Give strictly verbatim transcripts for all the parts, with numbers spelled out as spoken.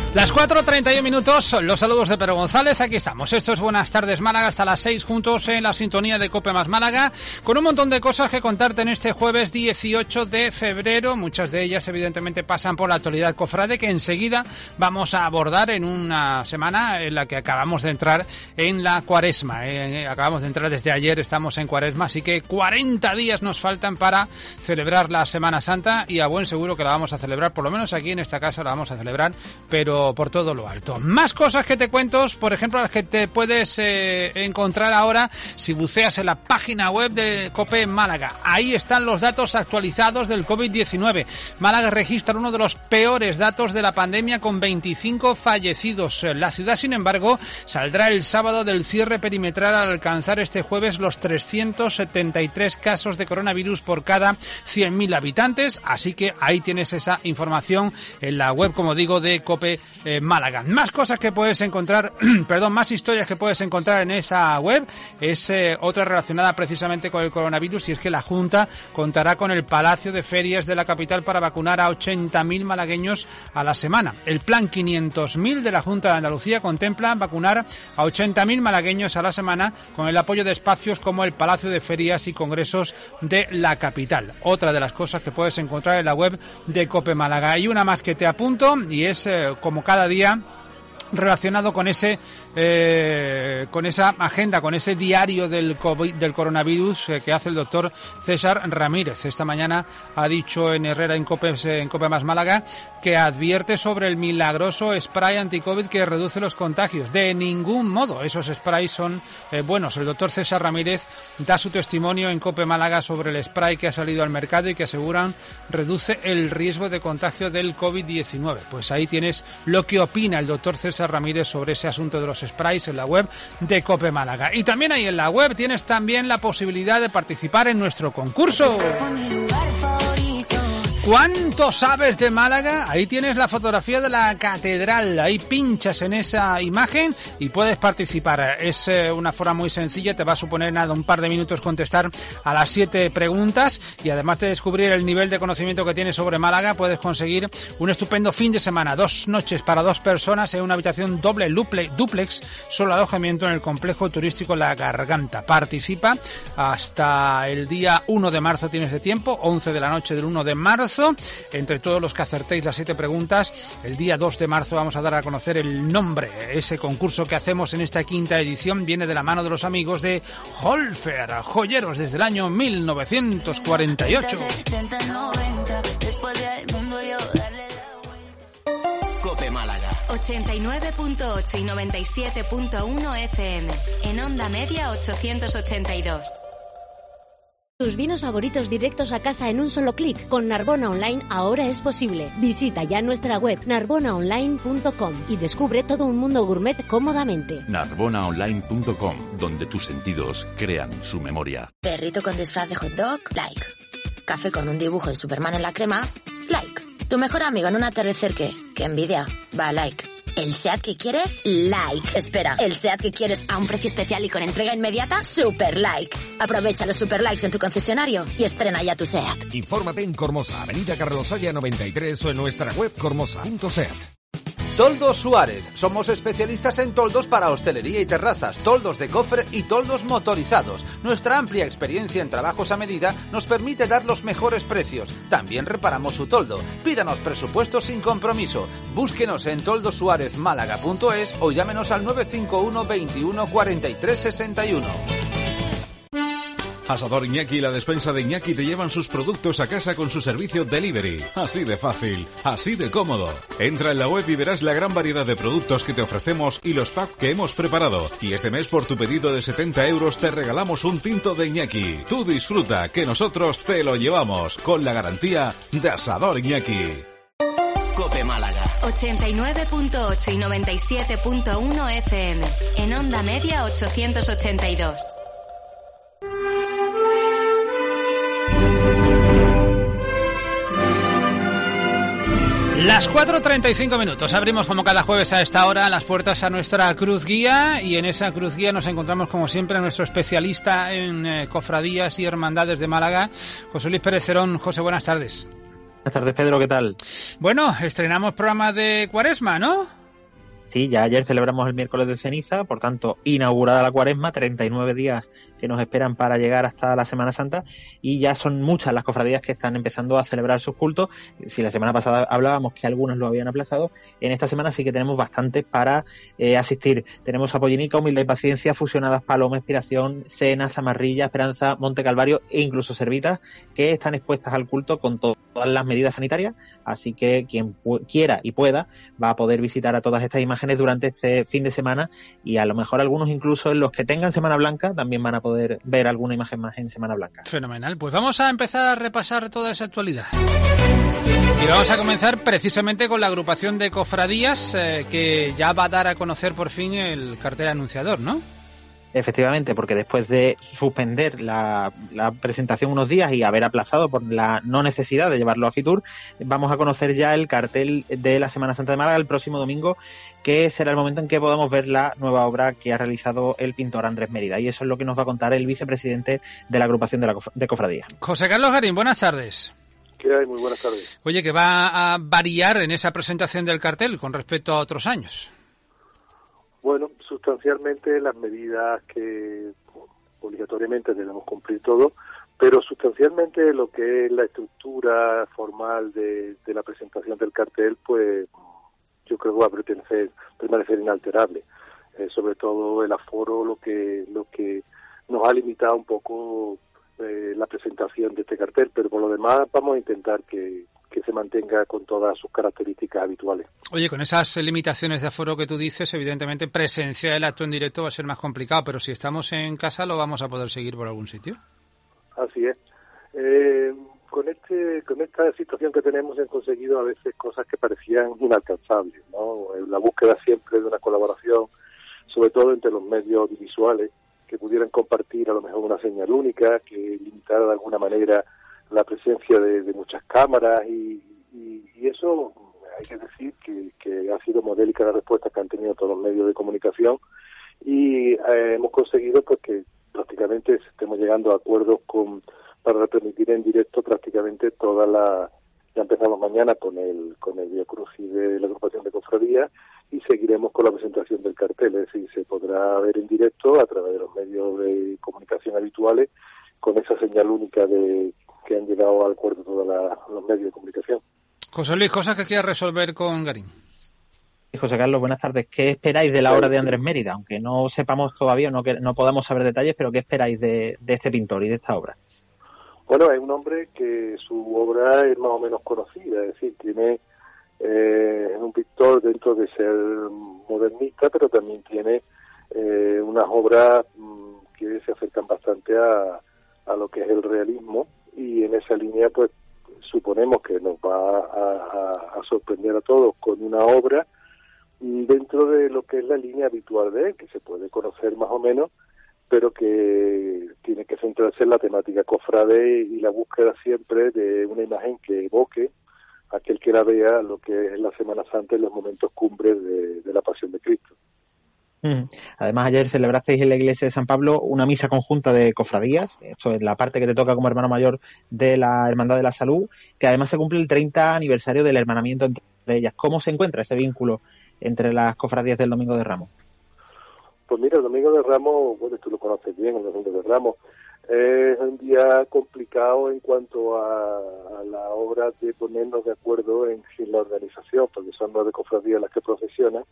Las cuatro treinta y un minutos, los saludos de Pedro González, aquí estamos. Esto es Buenas Tardes Málaga, hasta las seis juntos en la sintonía de COPE más Málaga, con un montón de cosas que contarte en este jueves dieciocho de febrero. Muchas de ellas evidentemente pasan por la actualidad cofrade, que enseguida vamos a abordar en una semana en la que acabamos de entrar en la cuaresma. Eh, acabamos de entrar desde ayer, estamos en cuaresma, así que cuarenta días nos faltan para celebrar la Semana Santa, y a buen seguro que la vamos a celebrar, por lo menos aquí en esta casa la vamos a celebrar, pero por todo lo alto. Más cosas que te cuento, por ejemplo, las que te puedes eh, encontrar ahora si buceas en la página web de COPE Málaga. Ahí están los datos actualizados del COVID diecinueve. Málaga registra uno de los peores datos de la pandemia, con veinticinco fallecidos. La ciudad, sin embargo, saldrá el sábado del cierre perimetral al alcanzar este jueves los trescientos setenta y tres casos de coronavirus por cada cien mil habitantes, así que ahí tienes esa información en la web, como digo, de COPE Eh, Málaga. Más cosas que puedes encontrar, perdón, más historias que puedes encontrar en esa web, es eh, otra relacionada precisamente con el coronavirus, y es que la Junta contará con el Palacio de Ferias de la capital para vacunar a ochenta mil malagueños a la semana. El plan quinientos mil de la Junta de Andalucía contempla vacunar a ochenta mil malagueños a la semana, con el apoyo de espacios como el Palacio de Ferias y Congresos de la capital. Otra de las cosas que puedes encontrar en la web de COPE Málaga. Hay una más que te apunto, y es eh, como cada día relacionado con ese eh, con esa agenda, con ese diario del COVID, del coronavirus eh, que hace el doctor César Ramírez. Esta mañana ha dicho en Herrera en COPE, en COPE más Málaga, que advierte sobre el milagroso spray anti-COVID que reduce los contagios. De ningún modo esos sprays son eh, buenos. El doctor César Ramírez da su testimonio en COPE Málaga sobre el spray que ha salido al mercado y que aseguran reduce el riesgo de contagio del COVID diecinueve. Pues ahí tienes lo que opina el doctor César Ramírez sobre ese asunto de los sprays en la web de COPE Málaga. Y también ahí en la web tienes también la posibilidad de participar en nuestro concurso. ¿Cuánto sabes de Málaga? Ahí tienes la fotografía de la catedral, ahí pinchas en esa imagen y puedes participar. Es eh, una forma muy sencilla, te va a suponer nada, un par de minutos contestar a las siete preguntas, y además de descubrir el nivel de conocimiento que tienes sobre Málaga, puedes conseguir un estupendo fin de semana, dos noches para dos personas en una habitación doble luple, duplex, solo alojamiento en el complejo turístico La Garganta. Participa hasta el día uno de marzo, tienes de tiempo, once de la noche del uno de marzo. Entre todos los que acertéis las siete preguntas, el día dos de marzo vamos a dar a conocer el nombre. Ese concurso que hacemos en esta quinta edición viene de la mano de los amigos de Holfer, joyeros desde el año mil novecientos cuarenta y ocho. COPE Málaga ochenta y nueve punto ocho y noventa y siete punto uno F M, en onda media ochocientos ochenta y dos. Tus vinos favoritos directos a casa en un solo clic. Con Narbona Online ahora es posible. Visita ya nuestra web narbona online punto com y descubre todo un mundo gourmet cómodamente. narbona online punto com, donde tus sentidos crean su memoria. Perrito con disfraz de hot dog, like. Café con un dibujo de Superman en la crema, like. Tu mejor amigo en un atardecer, ¿qué? ¡Qué envidia! Va, like. ¿El SEAT que quieres? Like. Espera, ¿el SEAT que quieres a un precio especial y con entrega inmediata? Super like. Aprovecha los super likes en tu concesionario y estrena ya tu SEAT. Infórmate en Cormosa, avenida Carlos Haya noventa y tres, o en nuestra web cormosa punto seat. Toldos Suárez. Somos especialistas en toldos para hostelería y terrazas, toldos de cofre y toldos motorizados. Nuestra amplia experiencia en trabajos a medida nos permite dar los mejores precios. También reparamos su toldo. Pídanos presupuestos sin compromiso. Búsquenos en toldos suárez málaga punto es o llámenos al nueve cinco uno, veintiuno, cuarenta y tres, sesenta y uno. Asador Iñaki y la despensa de Iñaki te llevan sus productos a casa con su servicio delivery. Así de fácil, así de cómodo. Entra en la web y verás la gran variedad de productos que te ofrecemos y los packs que hemos preparado. Y este mes, por tu pedido de setenta euros, te regalamos un tinto de Iñaki. Tú disfruta, que nosotros te lo llevamos, con la garantía de Asador Iñaki. COPE Málaga ochenta y nueve punto ocho y noventa y siete punto uno F M, en onda media ochocientos ochenta y dos. Las cuatro treinta y cinco minutos. Abrimos como cada jueves a esta hora las puertas a nuestra Cruz Guía, y en esa Cruz Guía nos encontramos como siempre a nuestro especialista en eh, cofradías y hermandades de Málaga, José Luis Pérez Cerón. José, buenas tardes. Buenas tardes, Pedro, ¿qué tal? Bueno, estrenamos programa de Cuaresma, ¿no? Sí, ya ayer celebramos el miércoles de ceniza, por tanto, inaugurada la cuaresma, treinta y nueve días que nos esperan para llegar hasta la Semana Santa, y ya son muchas las cofradías que están empezando a celebrar sus cultos. Si la semana pasada hablábamos que algunos lo habían aplazado, en esta semana sí que tenemos bastantes para eh, asistir. Tenemos a Pollinica, Humildad y Paciencia, Fusionadas, Paloma, Inspiración, Cena, Zamarrilla, Esperanza, Monte Calvario e incluso Servitas, que están expuestas al culto con to- todas las medidas sanitarias, así que quien pu- quiera y pueda va a poder visitar a todas estas imágenes durante este fin de semana, y a lo mejor algunos incluso en los que tengan Semana Blanca también van a poder ver alguna imagen más en Semana Blanca. Fenomenal, pues vamos a empezar a repasar toda esa actualidad. Y vamos a comenzar precisamente con la agrupación de cofradías eh, que ya va a dar a conocer por fin el cartel anunciador, ¿no? Efectivamente, porque después de suspender la, la presentación unos días y haber aplazado por la no necesidad de llevarlo a Fitur, vamos a conocer ya el cartel de la Semana Santa de Málaga el próximo domingo, que será el momento en que podamos ver la nueva obra que ha realizado el pintor Andrés Mérida. Y eso es lo que nos va a contar el vicepresidente de la agrupación de, la cof- de cofradías. José Carlos Garín, buenas tardes. ¿Qué hay? Muy buenas tardes. Oye, ¿que va a variar en esa presentación del cartel con respecto a otros años? Bueno, sustancialmente las medidas que obligatoriamente debemos cumplir todos, pero sustancialmente lo que es la estructura formal de, de la presentación del cartel, pues yo creo que va a permanecer, permanecer inalterable. Eh, sobre todo el aforo, lo que lo que nos ha limitado un poco eh, la presentación de este cartel, pero por lo demás vamos a intentar que que se mantenga con todas sus características habituales. Oye, con esas limitaciones de aforo que tú dices, evidentemente presenciar el acto en directo va a ser más complicado, pero si estamos en casa lo vamos a poder seguir por algún sitio. Así es. Eh, con este con esta situación que tenemos hemos conseguido a veces cosas que parecían inalcanzables, ¿no? La búsqueda siempre de una colaboración, sobre todo entre los medios audiovisuales, que pudieran compartir a lo mejor una señal única, que limitara de alguna manera la presencia de, de muchas cámaras y, y, y eso hay que decir que, que ha sido modélica la respuesta que han tenido todos los medios de comunicación y eh, hemos conseguido pues que prácticamente estemos llegando a acuerdos con para retransmitir en directo prácticamente toda la ya empezamos mañana con el con el Vía Crucis de la agrupación de cofradías y seguiremos con la presentación del cartel, es decir, se podrá ver en directo a través de los medios de comunicación habituales con esa señal única de que han llegado al acuerdo todos los medios de comunicación. José Luis, cosas que quieras resolver con Garín. José Carlos, buenas tardes. ¿Qué esperáis de la obra de Andrés Mérida? Aunque no sepamos todavía, no, que, no podamos saber detalles, pero ¿qué esperáis de, de este pintor y de esta obra? Bueno, es un hombre que su obra es más o menos conocida, es decir, tiene eh, es un pintor dentro de ser modernista, pero también tiene eh, unas obras mmm, que se acercan bastante a, a lo que es el realismo, y en esa línea pues suponemos que nos va a, a, a sorprender a todos con una obra dentro de lo que es la línea habitual de él, que se puede conocer más o menos, pero que tiene que centrarse en la temática cofrade y la búsqueda siempre de una imagen que evoque a aquel que la vea lo que es la Semana Santa en los momentos cumbres de, de la Pasión de Cristo. Además, ayer celebrasteis en la iglesia de San Pablo una misa conjunta de cofradías. Esto es la parte que te toca como hermano mayor de la Hermandad de la Salud, que además se cumple el treinta aniversario del hermanamiento entre ellas. ¿Cómo se encuentra ese vínculo entre las cofradías del Domingo de Ramos? Pues mira, el Domingo de Ramos, bueno, tú lo conoces bien, el Domingo de Ramos, es un día complicado en cuanto a, a la obra de ponernos de acuerdo en, en la organización, porque son nueve cofradías las que procesionan,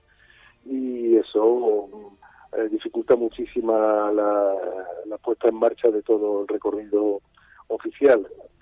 y eso eh, dificulta muchísimo la, la puesta en marcha de todo el recorrido oficial.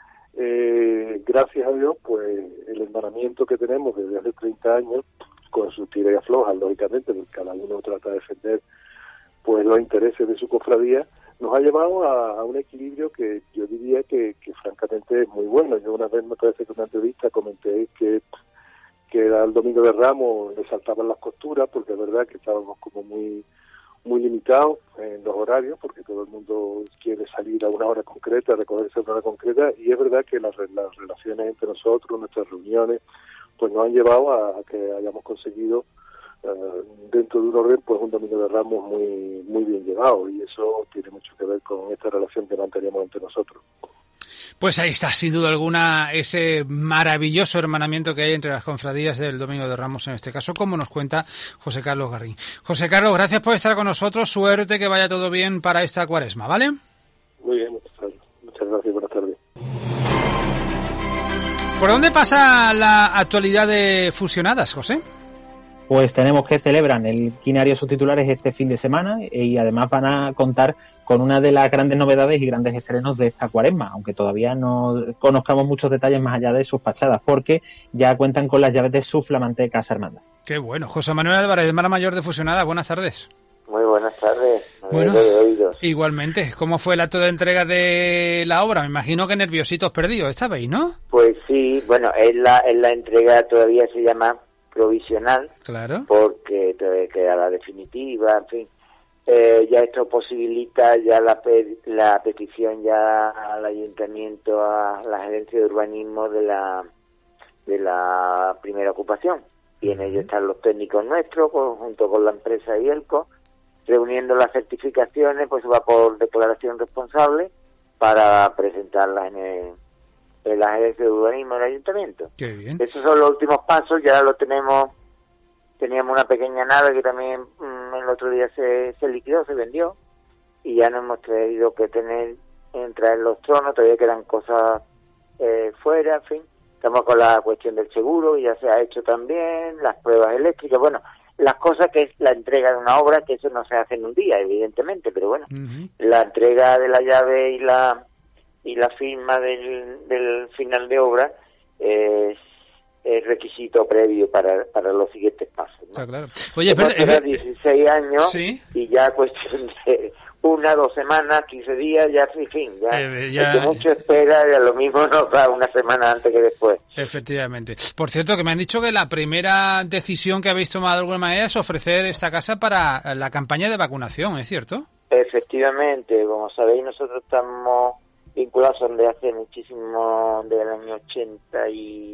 Eh, gracias a Dios, pues el hermanamiento que tenemos desde hace treinta años, con sus tiras y aflojas, lógicamente, porque cada uno trata de defender pues los intereses de su cofradía, nos ha llevado a, a un equilibrio que yo diría que, que francamente es muy bueno. Yo una vez me parece que en una entrevista comenté que que era el Domingo de Ramos, le saltaban las costuras, porque es verdad que estábamos como muy muy limitados en los horarios, porque todo el mundo quiere salir a una hora concreta, recogerse a una hora concreta, y es verdad que las, las relaciones entre nosotros, nuestras reuniones, pues nos han llevado a, a que hayamos conseguido uh, dentro de un orden, pues un Domingo de Ramos muy muy bien llevado, y eso tiene mucho que ver con esta relación que mantenemos entre nosotros. Pues ahí está, sin duda alguna, ese maravilloso hermanamiento que hay entre las cofradías del Domingo de Ramos en este caso, como nos cuenta José Carlos Garrín. José Carlos, gracias por estar con nosotros, suerte, que vaya todo bien para esta Cuaresma, ¿vale? Muy bien, muchas gracias, buenas tardes. ¿Por dónde pasa la actualidad de Fusionadas, José? Pues tenemos que celebran el quinario sus titulares este fin de semana y además van a contar con una de las grandes novedades y grandes estrenos de esta Cuaresma, aunque todavía no conozcamos muchos detalles más allá de sus fachadas, porque ya cuentan con las llaves de su flamante Casa Hermandad. Qué bueno. José Manuel Álvarez, hermana mayor de Fusionadas, buenas tardes. Muy buenas tardes. Bueno, igualmente, ¿cómo fue el acto de entrega de la obra? Me imagino que nerviositos perdidos estabais, ¿no? Pues sí, bueno, es la, es la entrega, todavía se llama provisional, claro, porque todavía queda la definitiva, en fin. Eh, ya esto posibilita ya la, pe- la petición ya al ayuntamiento, a la gerencia de urbanismo de la de la primera ocupación. Y en ello están los técnicos nuestros, pues, junto con la empresa IELCO, reuniendo las certificaciones, pues va por declaración responsable para presentarlas en, el, en la gerencia de urbanismo del ayuntamiento. Qué bien. Esos son los últimos pasos, ya lo tenemos. Teníamos una pequeña nave que también mmm, el otro día se, se liquidó, se vendió, y ya no hemos tenido que tener, entrar en los tronos, todavía quedan cosas eh, fuera, en fin. Estamos con la cuestión del seguro, ya se ha hecho también, las pruebas eléctricas, bueno, las cosas que es la entrega de una obra, que eso no se hace en un día, evidentemente, pero bueno, uh-huh. La entrega de la llave y la y la firma del, del final de obra es, es requisito previo para, para los siguientes pasos, ¿no? Está claro. Oye, pero, era dieciséis años, ¿sí? Y ya cuestión de una, dos semanas, quince días, ya en fin, ya, eh, ya... el que mucho espera, ya lo mismo nos da una semana antes que después. Efectivamente. Por cierto, que me han dicho que la primera decisión que habéis tomado de alguna manera es ofrecer esta casa para la campaña de vacunación, ¿es cierto? Efectivamente, como sabéis, nosotros estamos vinculados desde hace muchísimo, desde el año ochenta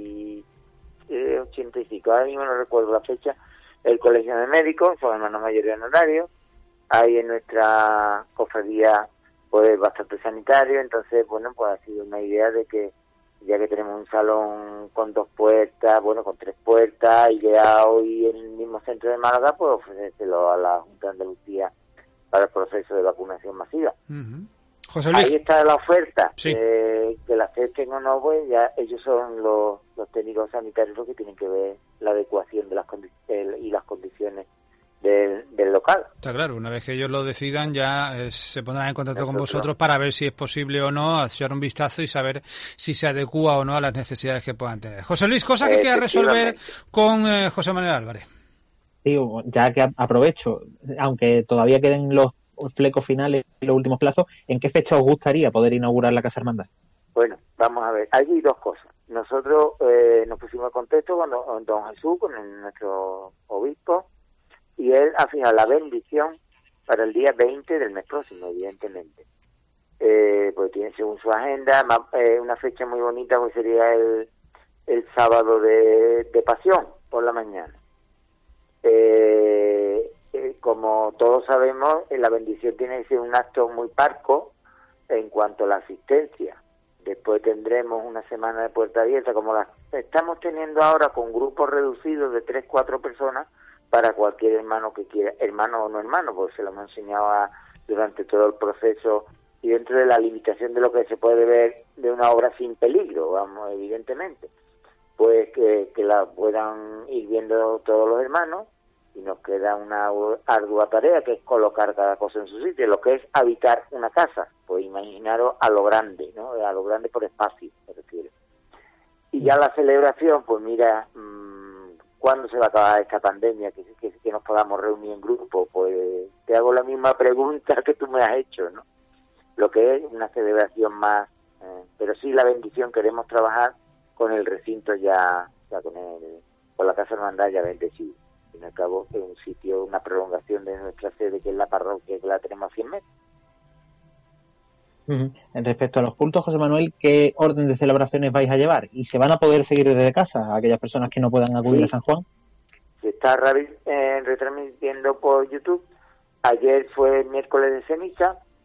y ochenta y cinco, ahora mismo no recuerdo la fecha, el Colegio de Médicos, son hermanos mayores honorarios. Hay en nuestra cofradía pues bastante sanitario, entonces bueno, pues ha sido una idea de que ya que tenemos un salón con dos puertas, bueno, con tres puertas, ideado y en el mismo centro de Málaga, pues ofrecérselo a la Junta de Andalucía para el proceso de vacunación masiva. Uh-huh. José Luis. Ahí está la oferta, sí. eh, que la acepten o no, pues ya ellos son los, los técnicos sanitarios los que tienen que ver la adecuación de las condi- el, y las condiciones Del, del local. Está claro, una vez que ellos lo decidan ya eh, se pondrán en contacto con vosotros para ver si es posible o no, echar un vistazo y saber si se adecúa o no a las necesidades que puedan tener. José Luis, cosa que quiera resolver con eh, José Manuel Álvarez. Sí, ya que aprovecho, aunque todavía queden los flecos finales y los últimos plazos, ¿en qué fecha os gustaría poder inaugurar la Casa Hermandad? Bueno, vamos a ver, hay dos cosas. Nosotros eh, nos pusimos en contexto con don, don Jesús, con el, nuestro obispo, y él ha fijado la bendición para el día veinte del mes próximo, evidentemente. Eh, pues tiene según su agenda, más, eh, una fecha muy bonita, pues sería el, el sábado de, de Pasión, por la mañana. Eh, eh, como todos sabemos, eh, la bendición tiene que ser un acto muy parco en cuanto a la asistencia. Después tendremos una semana de puerta abierta, como la estamos teniendo ahora, con grupos reducidos de tres, cuatro personas, para cualquier hermano que quiera, hermano o no hermano, porque se lo hemos enseñado a, durante todo el proceso y dentro de la limitación de lo que se puede ver de una obra sin peligro, vamos, evidentemente, pues que, que la puedan ir viendo todos los hermanos, y nos queda una ardua tarea que es colocar cada cosa en su sitio, lo que es habitar una casa, pues imaginaros a lo grande, ¿no? A lo grande por espacio, me refiero. Y ya la celebración, pues mira, mmm, ¿cuándo se va a acabar esta pandemia? Que, que, que nos podamos reunir en grupo. Pues te hago la misma pregunta que tú me has hecho, ¿no? Lo que es una celebración más, eh, pero sí la bendición, queremos trabajar con el recinto ya, ya con el, con la Casa Hermandad ya bendecido. Al fin y al cabo es un sitio, una prolongación de nuestra sede, que es la parroquia, que la tenemos a cien metros. Uh-huh. Respecto a los cultos, José Manuel, ¿qué orden de celebraciones vais a llevar? ¿Y se van a poder seguir desde casa a aquellas personas que no puedan acudir sí. a San Juan? Se está eh, retransmitiendo por YouTube. Ayer fue el miércoles de ceniza,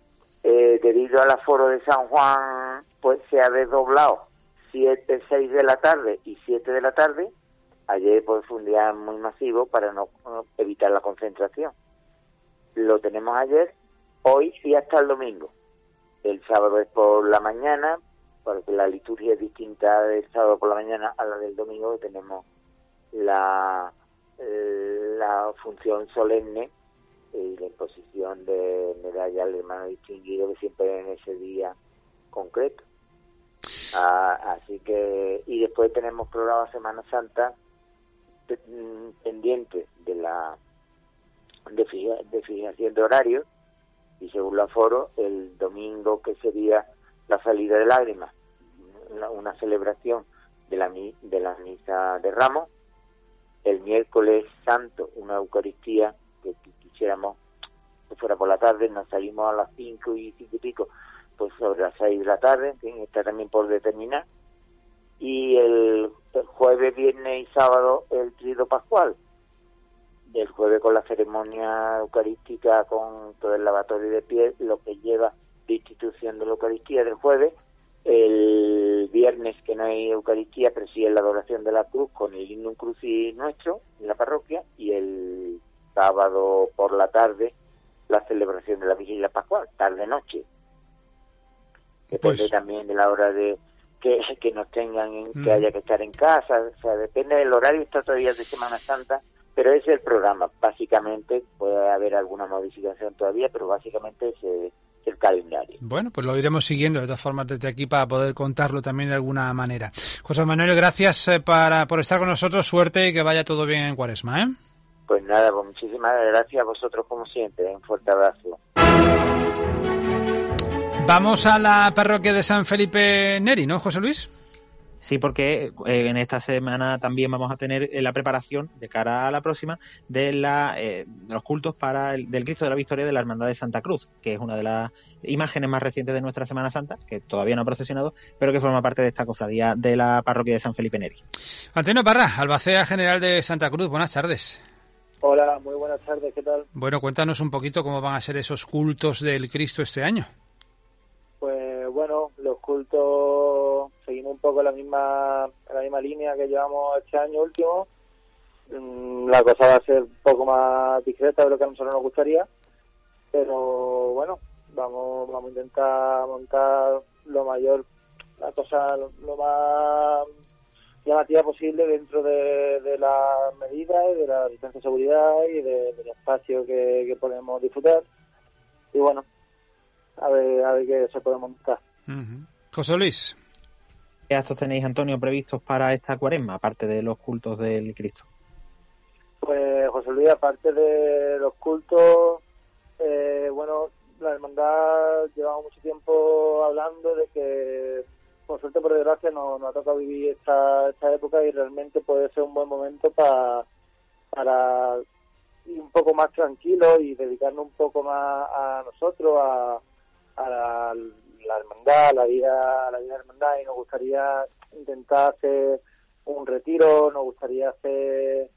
eh, debido al aforo de San Juan, pues se ha desdoblado siete, seis de la tarde y siete de la tarde. Ayer pues fue un día muy masivo para no, no evitar la concentración. Lo tenemos ayer, hoy y hasta el domingo. El sábado es por la mañana, porque la liturgia es distinta del sábado por la mañana a la del domingo, que tenemos la, la función solemne y la imposición de medalla al hermano distinguido, que siempre en ese día concreto. Ah, así que, y después tenemos programa Semana Santa de, pendiente de la de, fija, de fijación de horarios, y según el aforo, el domingo, que sería la salida de lágrimas, una, una celebración de la de la misa de Ramos. El miércoles santo, una Eucaristía que quisiéramos que fuera por la tarde. Nos salimos a las cinco y cinco y pico, pues sobre las seis de la tarde, en fin, está también por determinar. Y el, el jueves, viernes y sábado el Trido Pascual. El jueves con la ceremonia eucarística, con todo el lavatorio de pies, lo que lleva de institución de la Eucaristía del jueves. El viernes, que no hay Eucaristía, pero sí es la adoración de la cruz con el Lignum Crucis nuestro en la parroquia. Y el sábado por la tarde la celebración de la Vigilia Pascual, tarde-noche. Depende pues, también de la hora de que, que nos tengan, en, mm. que haya que estar en casa. O sea, depende del horario, está todavía de Semana Santa, pero ese es el programa. Básicamente puede haber alguna modificación todavía, pero básicamente es el, el calendario. Bueno, pues lo iremos siguiendo de todas formas desde aquí para poder contarlo también de alguna manera. José Manuel, gracias eh, para por estar con nosotros, suerte y que vaya todo bien en Cuaresma, ¿eh? Pues nada, pues muchísimas gracias a vosotros como siempre, un fuerte abrazo. Vamos a la parroquia de San Felipe Neri, ¿no, José Luis? Sí, porque eh, en esta semana también vamos a tener eh, la preparación de cara a la próxima de, la, eh, de los cultos para el, del Cristo de la Victoria de la Hermandad de Santa Cruz, que es una de las imágenes más recientes de nuestra Semana Santa, que todavía no ha procesionado, pero que forma parte de esta cofradía de la parroquia de San Felipe Neri. Antonio Parra, albacea general de Santa Cruz, buenas tardes. Hola, muy buenas tardes, ¿qué tal? Bueno, cuéntanos un poquito cómo van a ser esos cultos del Cristo este año. Pues bueno, los cultos seguimos un poco la misma la misma línea que llevamos este año último. La cosa va a ser un poco más discreta de lo que a nosotros nos gustaría, pero bueno, vamos vamos a intentar montar lo mayor, la cosa lo, lo más llamativa posible dentro de, de las medidas y de la distancia de seguridad y de, del espacio que, que podemos disfrutar. Y bueno, a ver a ver qué se puede montar. Uh-huh. José Luis, ¿qué actos tenéis, Antonio, previstos para esta Cuaresma, aparte de los cultos del Cristo? Pues José Luis, aparte de los cultos, eh, bueno, la hermandad llevamos mucho tiempo hablando de que, por suerte, por desgracia, nos, nos ha tocado vivir esta, esta época y realmente puede ser un buen momento para para ir un poco más tranquilo y dedicarnos un poco más a nosotros, a, a la, la hermandad, a la vida, a la vida de la hermandad, y nos gustaría intentar hacer un retiro, nos gustaría hacer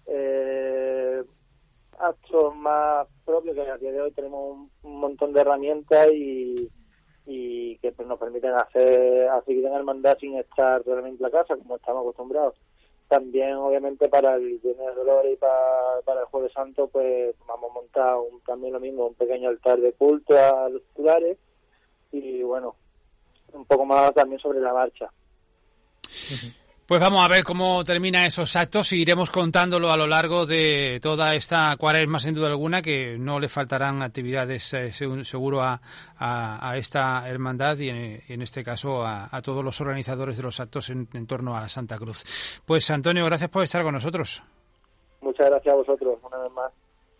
eh, actos más propios, que a día de hoy tenemos un, un montón de herramientas y y que pues, nos permiten hacer hacer vida en hermandad sin estar realmente en la casa, como estamos acostumbrados. También, obviamente, para el Viernes de Dolores y para, para el Jueves Santo, pues vamos a montar un, también lo mismo, un pequeño altar de culto a los titulares y, bueno, un poco más también sobre la marcha. Pues vamos a ver cómo terminan esos actos y iremos contándolo a lo largo de toda esta Cuaresma, sin duda alguna, que no le faltarán actividades eh, seguro a, a, a esta hermandad y en, y en este caso a, a todos los organizadores de los actos en, en torno a Santa Cruz. Pues Antonio, gracias por estar con nosotros. Muchas gracias a vosotros, una vez más.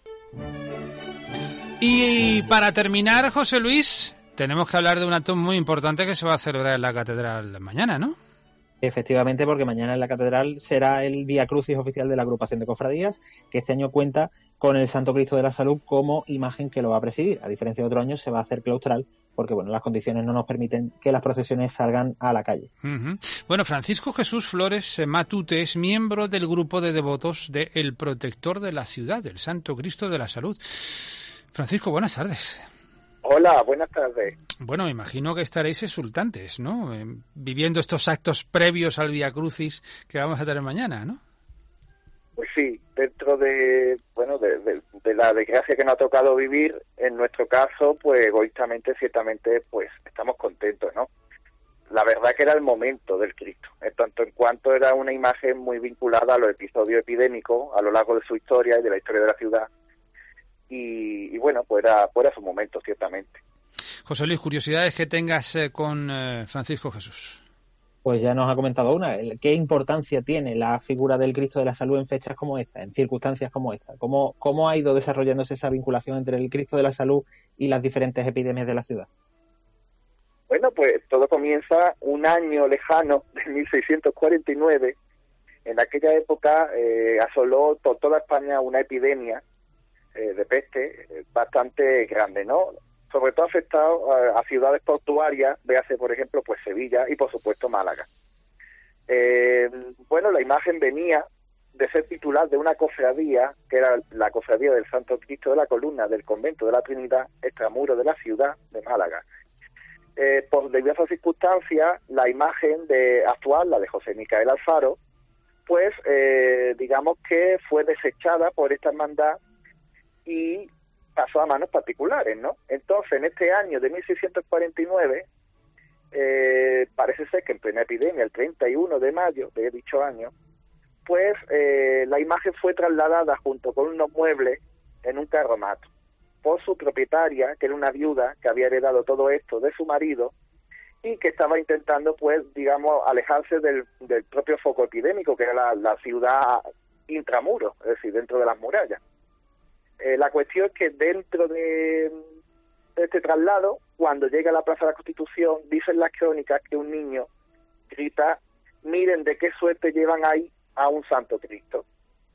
Y para terminar, José Luis, tenemos que hablar de un acto muy importante que se va a celebrar en la catedral mañana, ¿no? Efectivamente, porque mañana en la catedral será el Vía Crucis oficial de la agrupación de cofradías, que este año cuenta con el Santo Cristo de la Salud como imagen que lo va a presidir. A diferencia de otro año, se va a hacer claustral, porque bueno, las condiciones no nos permiten que las procesiones salgan a la calle. Uh-huh. Bueno, Francisco Jesús Flores Matute es miembro del grupo de devotos de El Protector de la Ciudad, del Santo Cristo de la Salud. Francisco, buenas tardes. Hola, buenas tardes. Bueno, me imagino que estaréis exultantes, ¿no? Eh, viviendo estos actos previos al Vía Crucis que vamos a tener mañana, ¿no? Pues sí, dentro de, bueno, de, de, de la desgracia que nos ha tocado vivir, en nuestro caso, pues egoístamente, ciertamente, pues estamos contentos, ¿no? La verdad que era el momento del Cristo, en tanto en cuanto era una imagen muy vinculada a los episodios epidémicos a lo largo de su historia y de la historia de la ciudad. Y, y bueno, pues era, pues era su momento, ciertamente. José Luis, curiosidades que tengas eh, con eh, Francisco Jesús. Pues ya nos ha comentado una. ¿Qué importancia tiene la figura del Cristo de la Salud en fechas como esta, en circunstancias como esta? ¿Cómo, cómo ha ido desarrollándose esa vinculación entre el Cristo de la Salud y las diferentes epidemias de la ciudad? Bueno, pues todo comienza un año lejano de mil seiscientos cuarenta y nueve. En aquella época eh, asoló to- toda España una epidemia eh, de peste eh, bastante grande, ¿no? Sobre todo afectado a, a ciudades portuarias, véase por ejemplo pues Sevilla y por supuesto Málaga. Eh, bueno, la imagen venía de ser titular de una cofradía, que era la cofradía del Santo Cristo de la Columna del Convento de la Trinidad, extramuro de la ciudad de Málaga. Eh, por diversas circunstancias, la imagen de actual, la de José Micael Alfaro, pues eh, digamos que fue desechada por esta hermandad y pasó a manos particulares, ¿no? Entonces, en este año de mil seiscientos cuarenta y nueve, eh, parece ser que en plena epidemia, el treinta y uno de mayo de dicho año, pues eh, la imagen fue trasladada junto con unos muebles en un carromato por su propietaria, que era una viuda que había heredado todo esto de su marido y que estaba intentando, pues, digamos, alejarse del, del propio foco epidémico, que era la, la ciudad intramuros, es decir, dentro de las murallas. Eh, la cuestión es que dentro de, de este traslado, cuando llega a la Plaza de la Constitución, dicen las crónicas que un niño grita: miren de qué suerte llevan ahí a un Santo Cristo.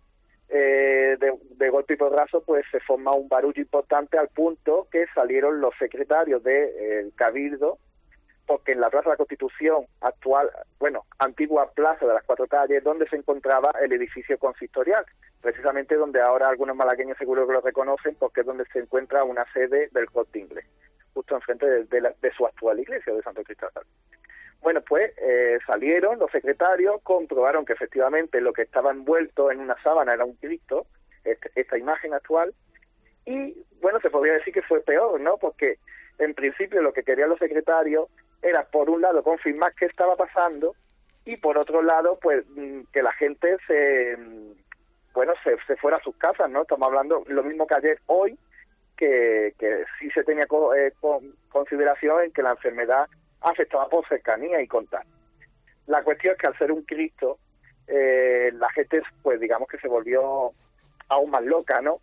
Eh, de, de golpe y porrazo, pues se forma un barullo importante al punto que salieron los secretarios del de, Cabildo, porque en la Plaza de la Constitución, actual, bueno, antigua Plaza de las Cuatro Calles, donde se encontraba el edificio consistorial, precisamente donde ahora algunos malagueños seguro que lo reconocen, porque es donde se encuentra una sede del Corte Inglés, justo enfrente de, de, la, de su actual iglesia de Santo Cristo. Bueno, pues eh, salieron los secretarios, comprobaron que efectivamente lo que estaba envuelto en una sábana era un Cristo, este, esta imagen actual, y bueno, se podría decir que fue peor, ¿no? Porque en principio lo que querían los secretarios era, por un lado, confirmar qué estaba pasando, y por otro lado, pues que la gente se, bueno, se, se fuera a sus casas, ¿no? Estamos hablando lo mismo que ayer, hoy, que, que sí se tenía co- eh, con consideración en que la enfermedad afectaba por cercanía y contacto. La cuestión es que al ser un Cristo, eh, la gente, pues digamos que se volvió aún más loca, ¿no?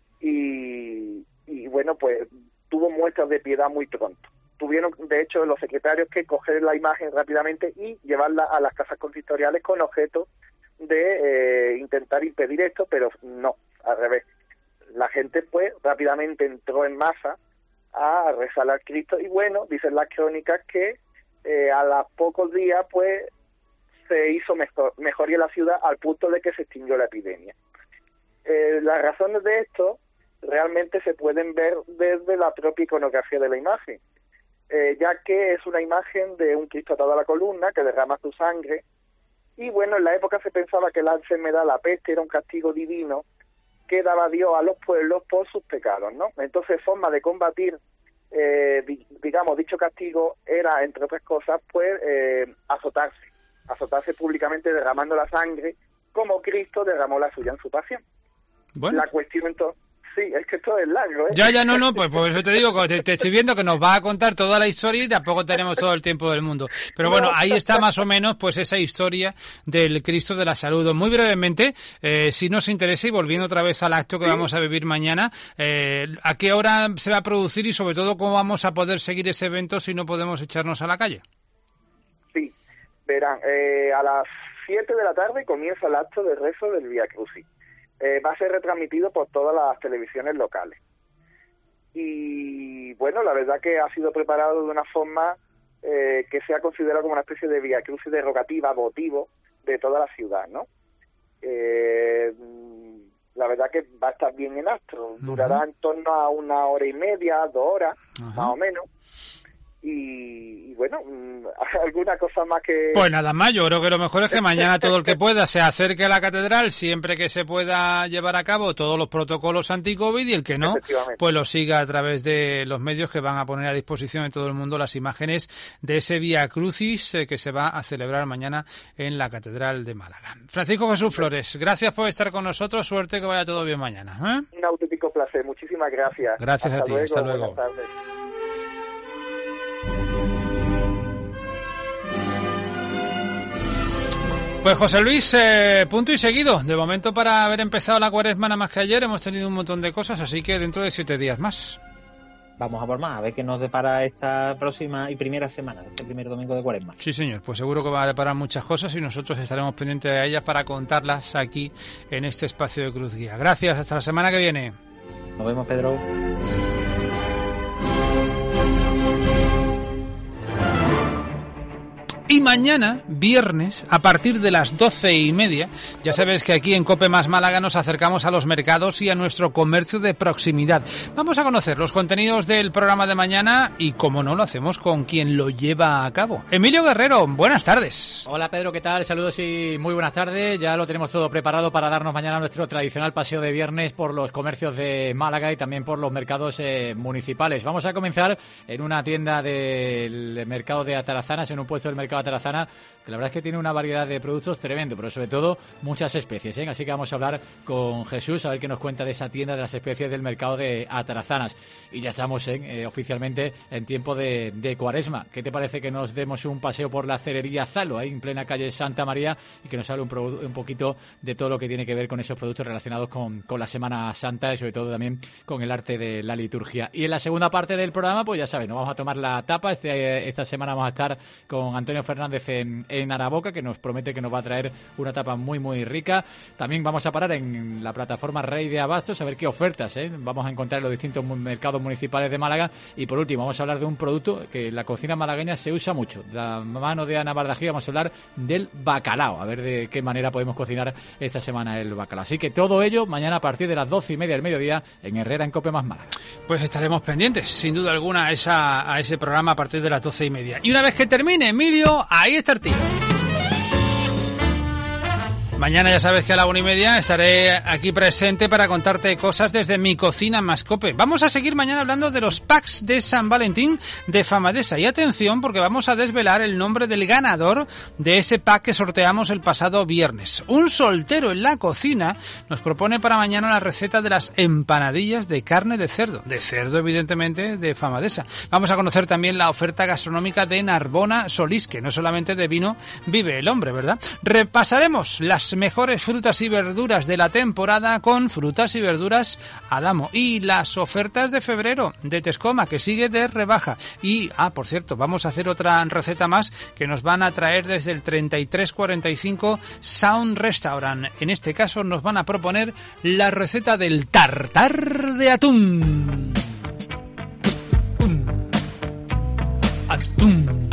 Y, y bueno, pues tuvo muestras de piedad muy pronto. Tuvieron, de hecho, los secretarios que coger la imagen rápidamente y llevarla a las casas consistoriales con objeto de eh, intentar impedir esto, pero no, al revés. La gente, pues, rápidamente entró en masa a rezar al Cristo, y bueno, dicen las crónicas que eh, a los pocos días, pues, se hizo mejor, mejoría la ciudad al punto de que se extinguió la epidemia. Eh, las razones de esto realmente se pueden ver desde la propia iconografía de la imagen, eh, ya que es una imagen de un Cristo atado a la columna que derrama su sangre, y bueno, en la época se pensaba que la enfermedad, la peste, era un castigo divino que daba Dios a los pueblos por sus pecados, ¿no? Entonces, forma de combatir, eh, di, digamos, dicho castigo era, entre otras cosas, pues, eh, azotarse, azotarse públicamente derramando la sangre, como Cristo derramó la suya en su pasión. Bueno. La cuestión entonces, sí, es que esto es largo, ¿eh? Ya, ya, no, no, pues por eso te digo, te, te estoy viendo que nos va a contar toda la historia y tampoco tenemos todo el tiempo del mundo. Pero bueno, ahí está más o menos pues esa historia del Cristo de la Salud. Muy brevemente, eh, si nos interesa, y volviendo otra vez al acto que ¿Sí? vamos a vivir mañana, eh, ¿a qué hora se va a producir y sobre todo cómo vamos a poder seguir ese evento si no podemos echarnos a la calle? Sí, verán, eh, a las siete de la tarde comienza el acto de rezo del Vía Crucis. Eh, va a ser retransmitido por todas las televisiones locales. Y bueno, la verdad que ha sido preparado de una forma eh, que se ha considerado como una especie de Vía Crucis derogativa, votivo, de toda la ciudad, ¿no? Eh, la verdad que va a estar bien en astro. Durará uh-huh. en torno a una hora y media, dos horas, uh-huh. más o menos. Y, y bueno, alguna cosa más que... Pues nada más, yo creo que lo mejor es que mañana todo el que pueda se acerque a la catedral, siempre que se pueda llevar a cabo todos los protocolos anti-COVID, y el que no, pues lo siga a través de los medios que van a poner a disposición de todo el mundo las imágenes de ese Vía Crucis eh, que se va a celebrar mañana en la Catedral de Málaga. Francisco Jesús Flores, gracias por estar con nosotros, suerte, que vaya todo bien mañana. ¿eh? Un auténtico placer, muchísimas gracias. Gracias hasta a ti, luego, hasta luego. Buenas tardes. Pues José Luis, eh, punto y seguido. De momento, para haber empezado la cuaresma nada más que ayer, hemos tenido un montón de cosas, así que dentro de siete días más. Vamos a por más, a ver qué nos depara esta próxima y primera semana, este primer domingo de cuaresma. Sí, señor, pues seguro que va a deparar muchas cosas y nosotros estaremos pendientes de ellas para contarlas aquí en este espacio de Cruz Guía. Gracias, hasta la semana que viene. Nos vemos, Pedro. Y mañana, viernes, a partir de las doce y media, ya sabes que aquí en COPE más Málaga nos acercamos a los mercados y a nuestro comercio de proximidad. Vamos a conocer los contenidos del programa de mañana y, como no, lo hacemos con quien lo lleva a cabo. Emilio Guerrero, buenas tardes. Hola Pedro, ¿qué tal? Saludos y muy buenas tardes. Ya lo tenemos todo preparado para darnos mañana nuestro tradicional paseo de viernes por los comercios de Málaga y también por los mercados eh, municipales. Vamos a comenzar en una tienda del mercado de Atarazanas, en un puesto del mercado Atarazana, que la verdad es que tiene una variedad de productos tremendo, pero sobre todo muchas especies, ¿eh? Así que vamos a hablar con Jesús a ver qué nos cuenta de esa tienda de las especies del mercado de Atarazanas. Y ya estamos ¿eh? Eh, oficialmente en tiempo de, de cuaresma. ¿Qué te parece que nos demos un paseo por la cerería Zalo, ahí en plena calle Santa María, y que nos hable un, pro, un poquito de todo lo que tiene que ver con esos productos relacionados con, con la Semana Santa y sobre todo también con el arte de la liturgia? Y en la segunda parte del programa, pues ya sabes, nos vamos a tomar la tapa. Este, esta semana vamos a estar con Antonio Fernández en, en Araboca, que nos promete que nos va a traer una tapa muy muy rica. También vamos a parar en la plataforma Rey de Abastos a ver qué ofertas ¿eh? vamos a encontrar en los distintos mercados municipales de Málaga. Y por último vamos a hablar de un producto que en la cocina malagueña se usa mucho, la mano de Ana Bardají. Vamos a hablar del bacalao, a ver de qué manera podemos cocinar esta semana el bacalao. Así que todo ello mañana a partir de las doce y media del mediodía en Herrera, en COPE más Málaga. Pues estaremos pendientes sin duda alguna a, esa, a ese programa a partir de las doce y media. Y una vez que termine, Emilio, ahí está el tío. Mañana ya sabes que a la una y media estaré aquí presente para contarte cosas desde mi cocina más COPE. Vamos a seguir mañana hablando de los packs de San Valentín de Famadesa. Y atención, porque vamos a desvelar el nombre del ganador de ese pack que sorteamos el pasado viernes. Un soltero en la cocina nos propone para mañana la receta de las empanadillas de carne de cerdo. De cerdo, evidentemente, de Famadesa. Vamos a conocer también la oferta gastronómica de Narbona Solís, que no solamente de vino vive el hombre, ¿verdad? Repasaremos las mejores frutas y verduras de la temporada con Frutas y Verduras Adamo y las ofertas de febrero de Tescoma, que sigue de rebaja. Y, ah, por cierto, vamos a hacer otra receta más que nos van a traer desde el treinta y tres cuarenta y cinco Sound Restaurant. En este caso nos van a proponer la receta del tartar de atún. Atún.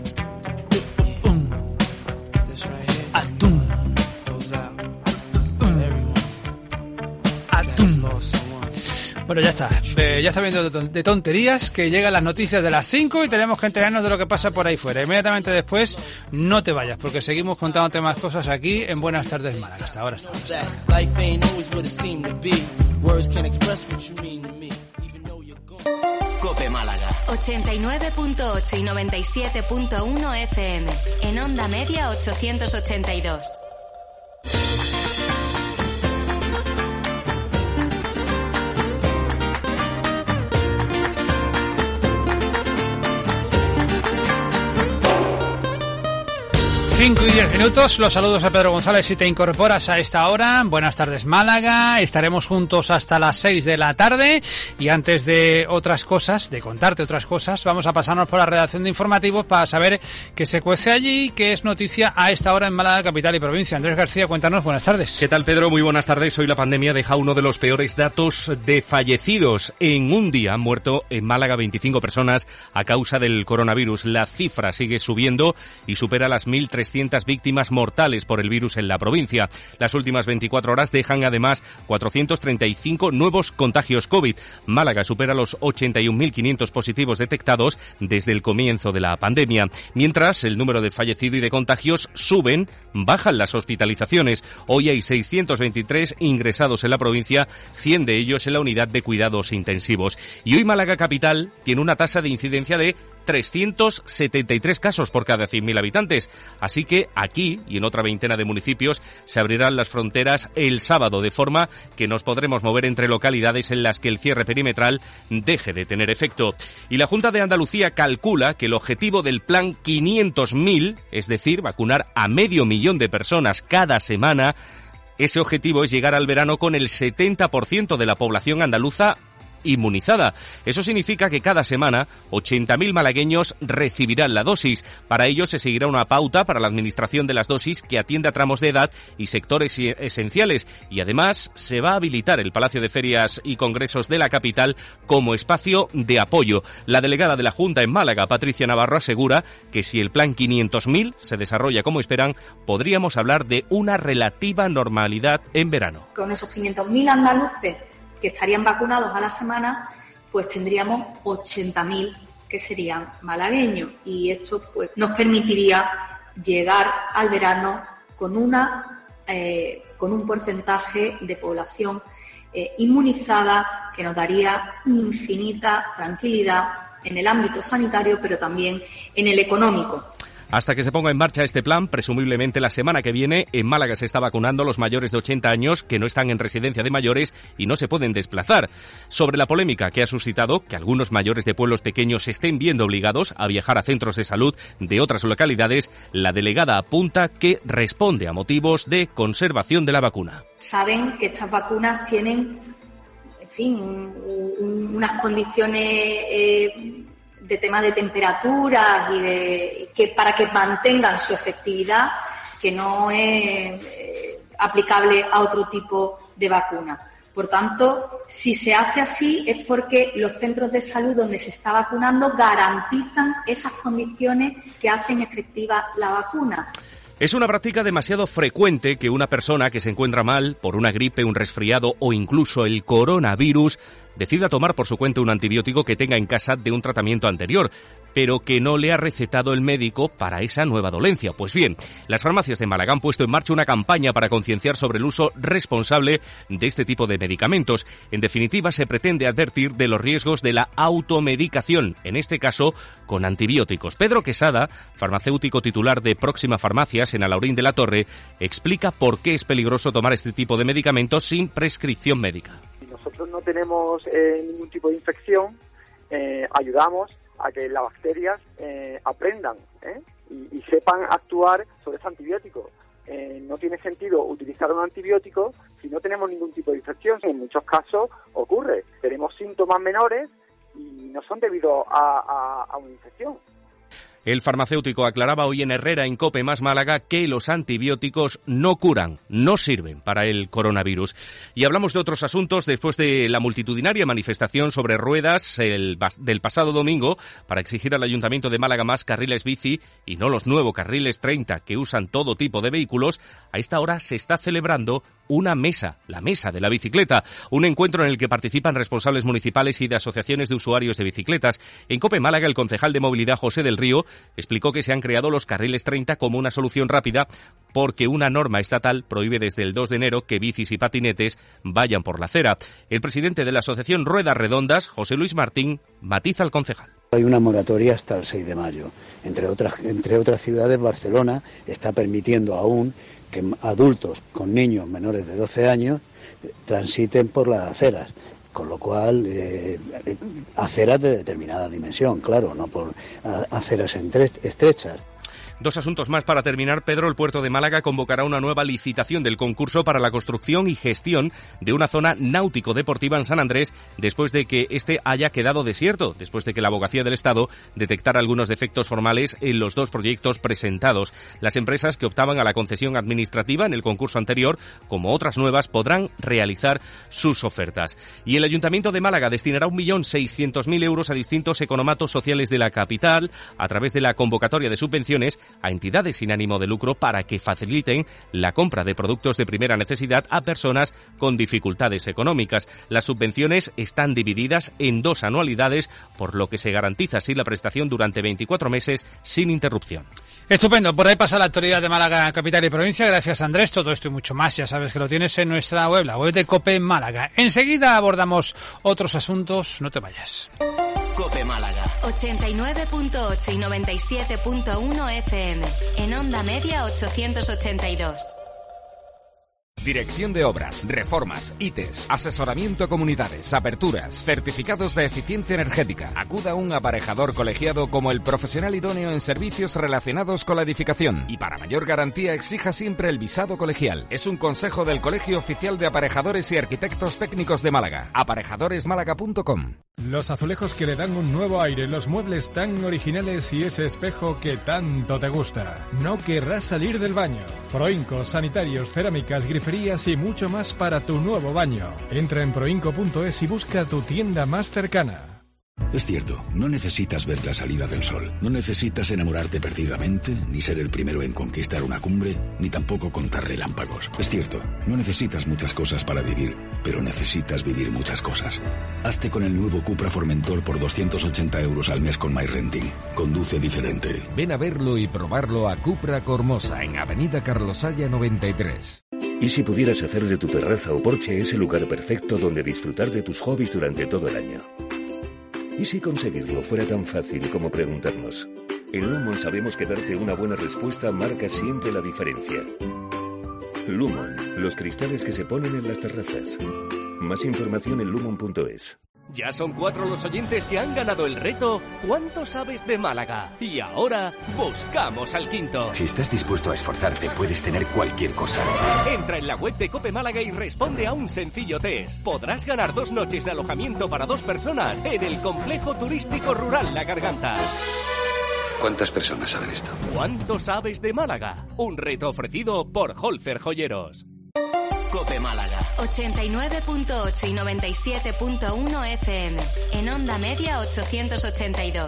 Bueno, ya está. Eh, ya está viendo de tonterías que llegan las noticias de las cinco y tenemos que enterarnos de lo que pasa por ahí fuera. Inmediatamente después, no te vayas, porque seguimos contándote más cosas aquí en Buenas Tardes Málaga. Hasta ahora, hasta ahora. COPE Málaga. ochenta y nueve punto ocho y noventa y siete punto uno F M. En onda media ochocientos ochenta y dos. cinco y diez minutos, los saludos a Pedro González si te incorporas a esta hora. Buenas tardes Málaga, estaremos juntos hasta las seis de la tarde y antes de otras cosas, de contarte otras cosas, vamos a pasarnos por la redacción de informativos para saber qué se cuece allí, qué es noticia a esta hora en Málaga, capital y provincia. Andrés García, cuéntanos, buenas tardes. ¿Qué tal Pedro? Muy buenas tardes. Hoy la pandemia deja uno de los peores datos de fallecidos. En un día han muerto en Málaga veinticinco personas a causa del coronavirus. La cifra sigue subiendo y supera las mil trescientas trescientas víctimas mortales por el virus en la provincia. Las últimas veinticuatro horas dejan además cuatrocientos treinta y cinco nuevos contagios COVID. Málaga supera los ochenta y un mil quinientos positivos detectados desde el comienzo de la pandemia. Mientras el número de fallecidos y de contagios suben, bajan las hospitalizaciones. Hoy hay seiscientos veintitrés ingresados en la provincia, cien de ellos en la unidad de cuidados intensivos. Y hoy Málaga capital tiene una tasa de incidencia de trescientos setenta y tres casos por cada cien mil habitantes. Así que aquí y en otra veintena de municipios se abrirán las fronteras el sábado, de forma que nos podremos mover entre localidades en las que el cierre perimetral deje de tener efecto. Y la Junta de Andalucía calcula que el objetivo del plan quinientos mil, es decir, vacunar a medio millón de personas cada semana, ese objetivo es llegar al verano con el setenta por ciento de la población andaluza inmunizada. Eso significa que cada semana ochenta mil malagueños recibirán la dosis. Para ello se seguirá una pauta para la administración de las dosis que atienda a tramos de edad y sectores esenciales, y además se va a habilitar el Palacio de Ferias y Congresos de la capital como espacio de apoyo. La delegada de la Junta en Málaga, Patricia Navarro, asegura que si el plan quinientos mil se desarrolla como esperan, podríamos hablar de una relativa normalidad en verano. Con esos quinientos mil andaluces que estarían vacunados a la semana, pues tendríamos ochenta mil que serían malagueños, y esto pues nos permitiría llegar al verano con una eh, con un porcentaje de población eh, inmunizada que nos daría infinita tranquilidad en el ámbito sanitario, pero también en el económico. Hasta que se ponga en marcha este plan, presumiblemente la semana que viene, en Málaga se está vacunando a los mayores de ochenta años que no están en residencia de mayores y no se pueden desplazar. Sobre la polémica que ha suscitado que algunos mayores de pueblos pequeños se estén viendo obligados a viajar a centros de salud de otras localidades, la delegada apunta que responde a motivos de conservación de la vacuna. Saben que estas vacunas tienen, en fin, un, un, unas condiciones Eh, de tema de temperaturas y de que para que mantengan su efectividad, que no es eh, aplicable a otro tipo de vacuna. Por tanto, si se hace así es porque los centros de salud donde se está vacunando garantizan esas condiciones que hacen efectiva la vacuna. Es una práctica demasiado frecuente que una persona que se encuentra mal por una gripe, un resfriado o incluso el coronavirus decida tomar por su cuenta un antibiótico que tenga en casa de un tratamiento anterior, pero que no le ha recetado el médico para esa nueva dolencia. Pues bien, las farmacias de Málaga han puesto en marcha una campaña para concienciar sobre el uso responsable de este tipo de medicamentos. En definitiva, se pretende advertir de los riesgos de la automedicación, en este caso con antibióticos. Pedro Quesada, farmacéutico titular de Próxima Farmacias en Alaurín de la Torre, explica por qué es peligroso tomar este tipo de medicamentos sin prescripción médica. Si nosotros no tenemos eh, ningún tipo de infección, eh, ayudamos a que las bacterias eh, aprendan ¿eh? y, y sepan actuar sobre ese antibiótico. Eh, no tiene sentido utilizar un antibiótico si no tenemos ningún tipo de infección. En muchos casos ocurre. Tenemos síntomas menores y no son debido a, a, a una infección. El farmacéutico aclaraba hoy en Herrera, en COPE más Málaga, que los antibióticos no curan, no sirven para el coronavirus. Y hablamos de otros asuntos después de la multitudinaria manifestación sobre ruedas el, del pasado domingo para exigir al Ayuntamiento de Málaga más carriles bici y no los nuevos carriles treinta que usan todo tipo de vehículos. A esta hora se está celebrando una mesa, la Mesa de la Bicicleta, un encuentro en el que participan responsables municipales y de asociaciones de usuarios de bicicletas. En COPE Málaga, el concejal de Movilidad, José del Río, explicó que se han creado los carriles treinta como una solución rápida porque una norma estatal prohíbe desde el dos de enero que bicis y patinetes vayan por la acera. El presidente de la asociación Ruedas Redondas, José Luis Martín, matiza al concejal. Hay una moratoria hasta el seis de mayo. Entre otras, entre otras ciudades, Barcelona está permitiendo aún que adultos con niños menores de doce años transiten por las aceras. Con lo cual, eh, aceras de determinada dimensión, claro, no por aceras estrechas. Dos asuntos más para terminar. Pedro, el Puerto de Málaga convocará una nueva licitación del concurso para la construcción y gestión de una zona náutico-deportiva en San Andrés después de que este haya quedado desierto, después de que la Abogacía del Estado detectara algunos defectos formales en los dos proyectos presentados. Las empresas que optaban a la concesión administrativa en el concurso anterior, como otras nuevas, podrán realizar sus ofertas. Y el Ayuntamiento de Málaga destinará un millón seiscientos mil euros a distintos economatos sociales de la capital a través de la convocatoria de subvenciones subvenciones a entidades sin ánimo de lucro para que faciliten la compra de productos de primera necesidad a personas con dificultades económicas. Las subvenciones están divididas en dos anualidades, por lo que se garantiza así la prestación durante veinticuatro meses sin interrupción. Estupendo, por ahí pasa la actualidad de Málaga, capital y provincia. Gracias, Andrés. Todo esto y mucho más, ya sabes que lo tienes en nuestra web, la web de COPE Málaga. Enseguida abordamos otros asuntos, no te vayas. COPE Málaga. ochenta y nueve punto ocho y noventa y siete punto uno F M. En onda media ochocientos ochenta y dos. Dirección de Obras, Reformas, I T E S, asesoramiento a comunidades, aperturas, certificados de eficiencia energética. Acuda a un aparejador colegiado como el profesional idóneo en servicios relacionados con la edificación. Y para mayor garantía exija siempre el visado colegial. Es un consejo del Colegio Oficial de Aparejadores y Arquitectos Técnicos de Málaga. aparejadores málaga punto com. Los azulejos que le dan un nuevo aire, los muebles tan originales y ese espejo que tanto te gusta. No querrás salir del baño. Proinco, sanitarios, cerámicas, griferías y mucho más para tu nuevo baño. Entra en proinco punto es y busca tu tienda más cercana. Es cierto, no necesitas ver la salida del sol, no necesitas enamorarte perdidamente, ni ser el primero en conquistar una cumbre, ni tampoco contar relámpagos. Es cierto, no necesitas muchas cosas para vivir, pero necesitas vivir muchas cosas. Hazte con el nuevo Cupra Formentor por doscientos ochenta euros al mes con MyRenting. Conduce diferente. Ven a verlo y probarlo a Cupra Cormosa, en Avenida Carlos Haya noventa y tres. ¿Y si pudieras hacer de tu terraza o porche ese lugar perfecto donde disfrutar de tus hobbies durante todo el año? ¿Y si conseguirlo fuera tan fácil como preguntarnos? En Lumon sabemos que darte una buena respuesta marca siempre la diferencia. Lumon, los cristales que se ponen en las terrazas. Más información en lumon punto es. Ya son cuatro los oyentes que han ganado el reto ¿Cuánto sabes de Málaga? Y ahora buscamos al quinto. Si estás dispuesto a esforzarte, puedes tener cualquier cosa. Entra en la web de COPE Málaga y responde a un sencillo test. Podrás ganar dos noches de alojamiento para dos personas en el complejo turístico rural La Garganta. ¿Cuántas personas saben esto? ¿Cuánto sabes de Málaga? Un reto ofrecido por Holzer Joyeros. COPE Málaga. ochenta y nueve punto ocho y noventa y siete punto uno F M. En onda media ochocientos ochenta y dos.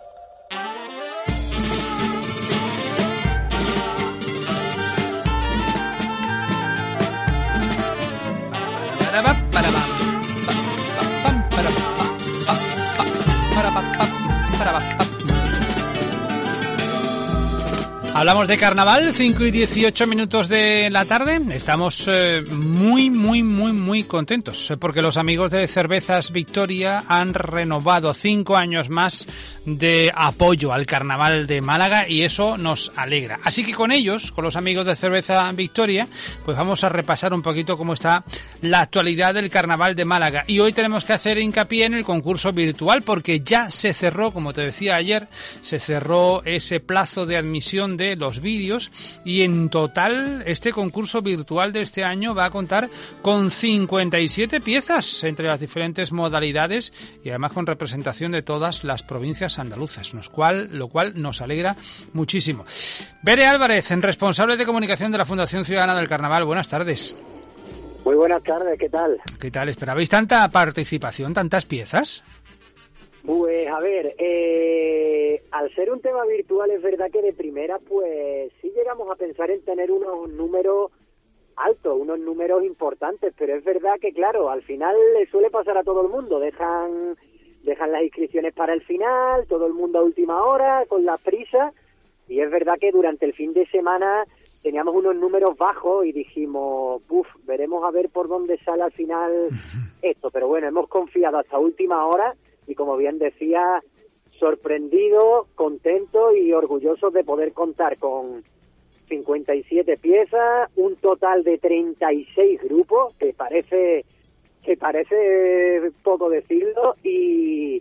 Hablamos de carnaval, cinco y dieciocho minutos de la tarde. Estamos eh, muy, muy, muy, muy contentos porque los amigos de Cervezas Victoria han renovado cinco años más de apoyo al carnaval de Málaga y eso nos alegra. Así que con ellos, con los amigos de Cerveza Victoria, pues vamos a repasar un poquito cómo está la actualidad del carnaval de Málaga. Y hoy tenemos que hacer hincapié en el concurso virtual porque ya se cerró, como te decía ayer, se cerró ese plazo de admisión de los vídeos y en total este concurso virtual de este año va a contar con cincuenta y siete piezas entre las diferentes modalidades y además con representación de todas las provincias andaluzas, lo cual, lo cual nos alegra muchísimo. Bere Álvarez, responsable de comunicación de la Fundación Ciudadana del Carnaval, buenas tardes. Muy buenas tardes, ¿qué tal? ¿Qué tal? ¿Esperabais tanta participación, tantas piezas? Pues a ver, eh, al ser un tema virtual es verdad que de primera pues sí llegamos a pensar en tener unos números altos, unos números importantes, pero es verdad que claro, al final le suele pasar a todo el mundo, dejan dejan las inscripciones para el final, todo el mundo a última hora, con la prisa, y es verdad que durante el fin de semana teníamos unos números bajos y dijimos, puf, veremos a ver por dónde sale al final esto, pero bueno, hemos confiado hasta última hora y como bien decía, sorprendido, contento y orgulloso de poder contar con cincuenta y siete piezas, un total de treinta y seis grupos, que parece que parece poco decirlo, y,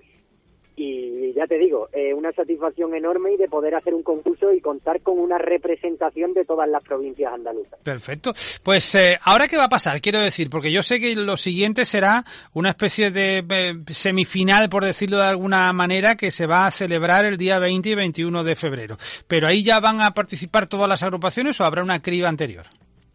y ya te digo, eh, una satisfacción enorme y de poder hacer un concurso y contar con una representación de todas las provincias andaluzas. Perfecto. Pues eh, ¿ahora qué va a pasar? Quiero decir, porque yo sé que lo siguiente será una especie de eh, semifinal, por decirlo de alguna manera, que se va a celebrar el día veinte y veintiuno de febrero. ¿Pero ahí ya van a participar todas las agrupaciones o habrá una criba anterior?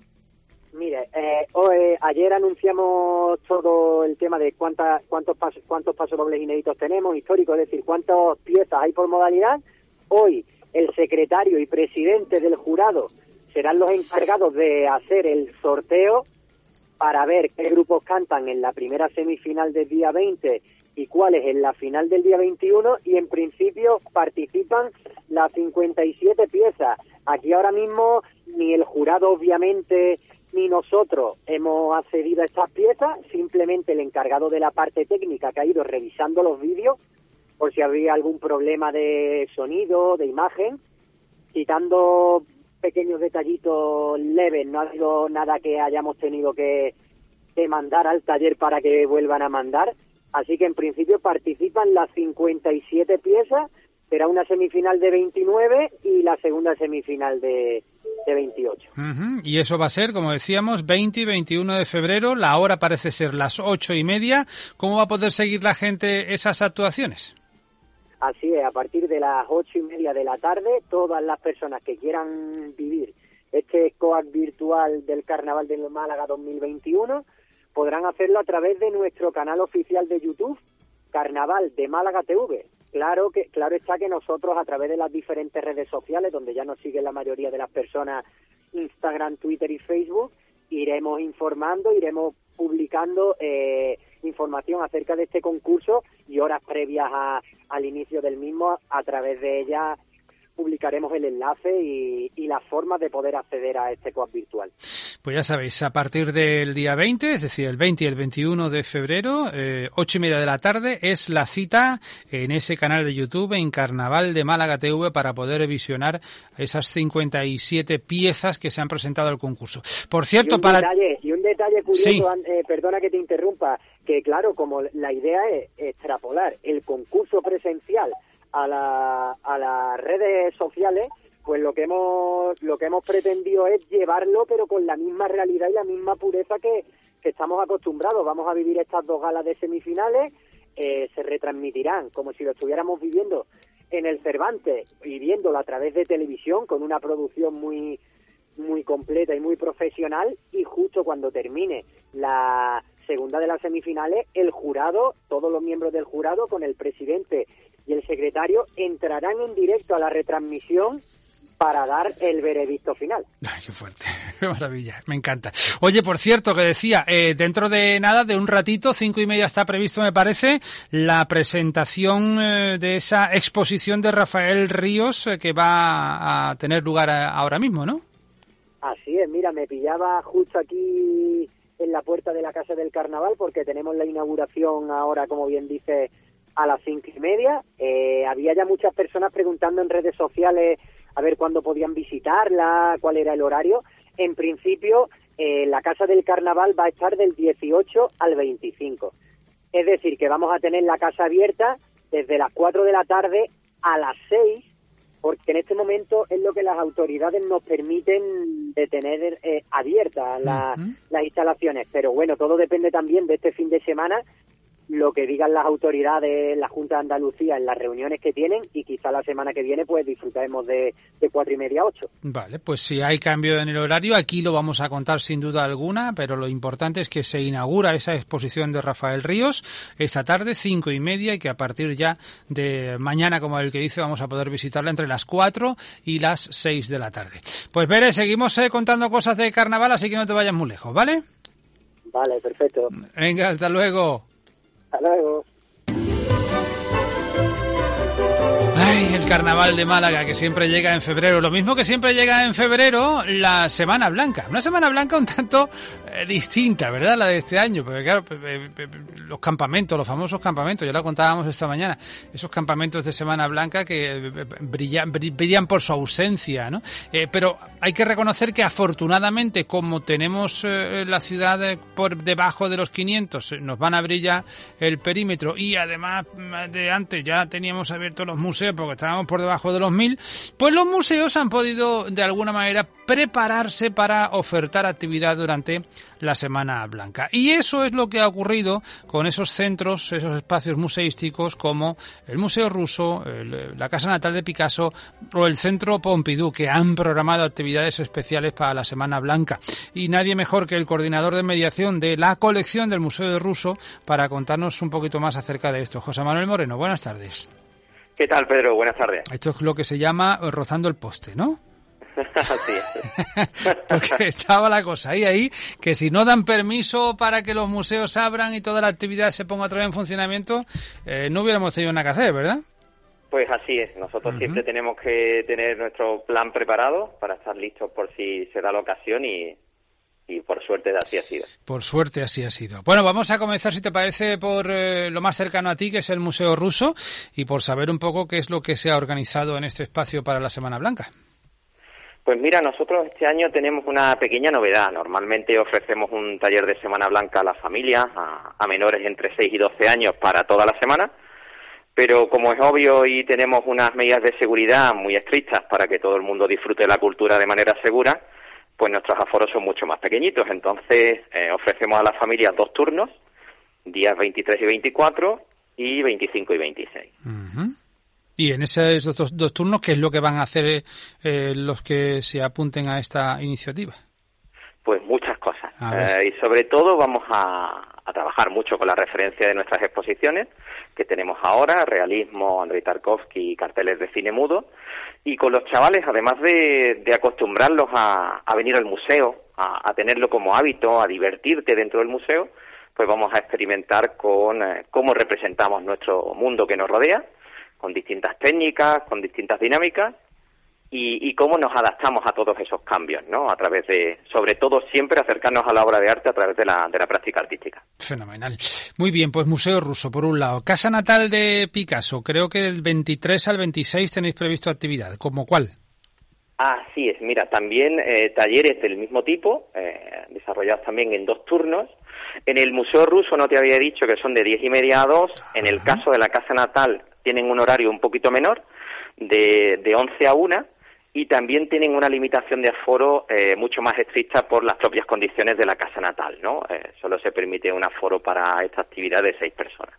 Mire, eh, hoy, ayer anunciamos todo el tema de cuántas, cuántos pasos, cuántos pasos dobles inéditos tenemos, históricos, es decir, cuántas piezas hay por modalidad, hoy el secretario y presidente del jurado serán los encargados de hacer el sorteo para ver qué grupos cantan en la primera semifinal del día veinte y cuáles en la final del día veintiuno, y en principio participan las cincuenta y siete piezas. Aquí ahora mismo ni el jurado, obviamente, ni nosotros hemos accedido a estas piezas, simplemente el encargado de la parte técnica que ha ido revisando los vídeos por si había algún problema de sonido, de imagen, quitando pequeños detallitos leves, no ha habido nada que hayamos tenido que, que mandar al taller para que vuelvan a mandar, así que en principio participan las cincuenta y siete piezas, será una semifinal de veintinueve y la segunda semifinal de, de veintiocho. Uh-huh. Y eso va a ser, como decíamos, veinte y veintiuno de febrero, la hora parece ser las ocho y media. ¿Cómo va a poder seguir la gente esas actuaciones? Así es, a partir de las ocho y media de la tarde, todas las personas que quieran vivir este COAC virtual del Carnaval de Málaga dos mil veintiuno podrán hacerlo a través de nuestro canal oficial de YouTube, Carnaval de Málaga T V. Claro que claro está que nosotros, a través de las diferentes redes sociales, donde ya nos siguen la mayoría de las personas, Instagram, Twitter y Facebook, iremos informando, iremos publicando eh, información acerca de este concurso y horas previas a, al inicio del mismo. A través de ella publicaremos el enlace y, y las formas de poder acceder a este COAC virtual. Pues ya sabéis, a partir del día veinte, es decir, el veinte y el veintiuno de febrero, eh, ocho y media de la tarde, es la cita en ese canal de YouTube, en Carnaval de Málaga T V, para poder visionar esas cincuenta y siete piezas que se han presentado al concurso. Por cierto, y un para... Detalle, y un detalle curioso, sí. eh, perdona que te interrumpa, que claro, como la idea es extrapolar el concurso presencial a, la, a las redes sociales, pues lo que hemos lo que hemos pretendido es llevarlo, pero con la misma realidad y la misma pureza que, que estamos acostumbrados. Vamos a vivir estas dos galas de semifinales, eh, se retransmitirán como si lo estuviéramos viviendo en el Cervantes y viéndolo a través de televisión, con una producción muy muy completa y muy profesional, y justo cuando termine la segunda de las semifinales, el jurado, todos los miembros del jurado, con el presidente y el secretario, entrarán en directo a la retransmisión para dar el veredicto final. Ay, qué fuerte, qué maravilla, me encanta. Oye, por cierto, que decía, eh, dentro de nada, de un ratito, cinco y media está previsto, me parece, la presentación eh, de esa exposición de Rafael Ríos eh, que va a tener lugar a, ahora mismo, ¿no? Así es, mira, me pillaba justo aquí en la puerta de la Casa del Carnaval, porque tenemos la inauguración ahora, como bien dice, a las cinco y media. Eh, había ya muchas personas preguntando en redes sociales a ver cuándo podían visitarla, cuál era el horario. En principio, eh, la Casa del Carnaval va a estar del dieciocho al veinticinco. Es decir, que vamos a tener la casa abierta desde las cuatro de la tarde a las seis, porque en este momento es lo que las autoridades nos permiten de tener eh, abiertas la, uh-huh. las instalaciones. Pero bueno, todo depende también de este fin de semana, lo que digan las autoridades, la Junta de Andalucía en las reuniones que tienen, y quizá la semana que viene pues disfrutaremos de, de cuatro y media a ocho. Vale, pues si hay cambio en el horario, aquí lo vamos a contar sin duda alguna, pero lo importante es que se inaugura esa exposición de Rafael Ríos esta tarde, cinco y media, y que a partir ya de mañana, como el que dice, vamos a poder visitarla entre las cuatro y las seis de la tarde. Pues Bere, seguimos eh, contando cosas de carnaval, así que no te vayas muy lejos, ¿vale? Vale, perfecto. Venga, hasta luego. Hasta luego. Ay, el Carnaval de Málaga, que siempre llega en febrero. Lo mismo que siempre llega en febrero la Semana Blanca. Una Semana Blanca un tanto eh, distinta, ¿verdad? La de este año. Porque claro, eh, eh, los campamentos, los famosos campamentos, ya lo contábamos esta mañana. Esos campamentos de Semana Blanca que eh, brillan, brillan por su ausencia, ¿no? Eh, pero hay que reconocer que afortunadamente, como tenemos eh, la ciudad eh, por debajo de los quinientos, eh, nos van a abrir ya el perímetro, y además de antes ya teníamos abiertos los museos porque estábamos por debajo de los mil, pues los museos han podido de alguna manera prepararse para ofertar actividad durante la Semana Blanca. Y eso es lo que ha ocurrido con esos centros, esos espacios museísticos como el Museo Ruso, el, la Casa Natal de Picasso o el Centro Pompidou, que han programado actividades especiales para la Semana Blanca. Y nadie mejor que el coordinador de mediación de la colección del Museo de Ruso para contarnos un poquito más acerca de esto. José Manuel Moreno, buenas tardes. ¿Qué tal, Pedro? Buenas tardes. Esto es lo que se llama rozando el poste, ¿no? Así es. Porque estaba la cosa ahí, ahí, que si no dan permiso para que los museos abran y toda la actividad se ponga otra vez en funcionamiento, eh, no hubiéramos tenido nada que hacer, ¿verdad? Pues así es. Nosotros uh-huh. siempre tenemos que tener nuestro plan preparado para estar listos por si se da la ocasión y... Y por suerte así ha sido. Por suerte así ha sido. Bueno, vamos a comenzar, si te parece, por eh, lo más cercano a ti, que es el Museo Ruso, y por saber un poco qué es lo que se ha organizado en este espacio para la Semana Blanca. Pues mira, nosotros este año tenemos una pequeña novedad. Normalmente ofrecemos un taller de Semana Blanca a las familias, a, a menores entre seis y doce años para toda la semana, pero como es obvio y tenemos unas medidas de seguridad muy estrictas para que todo el mundo disfrute la cultura de manera segura, pues nuestros aforos son mucho más pequeñitos. Entonces eh, ofrecemos a las familias dos turnos, días veintitrés y veinticuatro y veinticinco y veintiséis. Uh-huh. Y en esos dos, dos turnos, ¿qué es lo que van a hacer eh, los que se apunten a esta iniciativa? Pues muchas cosas. Eh, y sobre todo vamos a, a trabajar mucho con la referencia de nuestras exposiciones que tenemos ahora, realismo, Andrei Tarkovsky y carteles de cine mudo. Y con los chavales, además de, de acostumbrarlos a, a venir al museo, a, a tenerlo como hábito, a divertirte dentro del museo, pues vamos a experimentar con eh, cómo representamos nuestro mundo que nos rodea, con distintas técnicas, con distintas dinámicas, y, y cómo nos adaptamos a todos esos cambios, ¿no? A través de, sobre todo, siempre acercarnos a la obra de arte a través de la, de la práctica artística. Fenomenal. Muy bien, pues Museo Ruso, por un lado. Casa Natal de Picasso, creo que del veintitrés al veintiséis tenéis previsto actividad. ¿Cómo cuál? Así es, mira, también eh, talleres del mismo tipo, eh, desarrollados también en dos turnos. En el Museo Ruso no te había dicho que son de diez y media a dos. En el caso de la Casa Natal tienen un horario un poquito menor, de, de once a una. Y también tienen una limitación de aforo eh, mucho más estricta por las propias condiciones de la casa natal, ¿no? Eh, solo se permite un aforo para esta actividad de seis personas.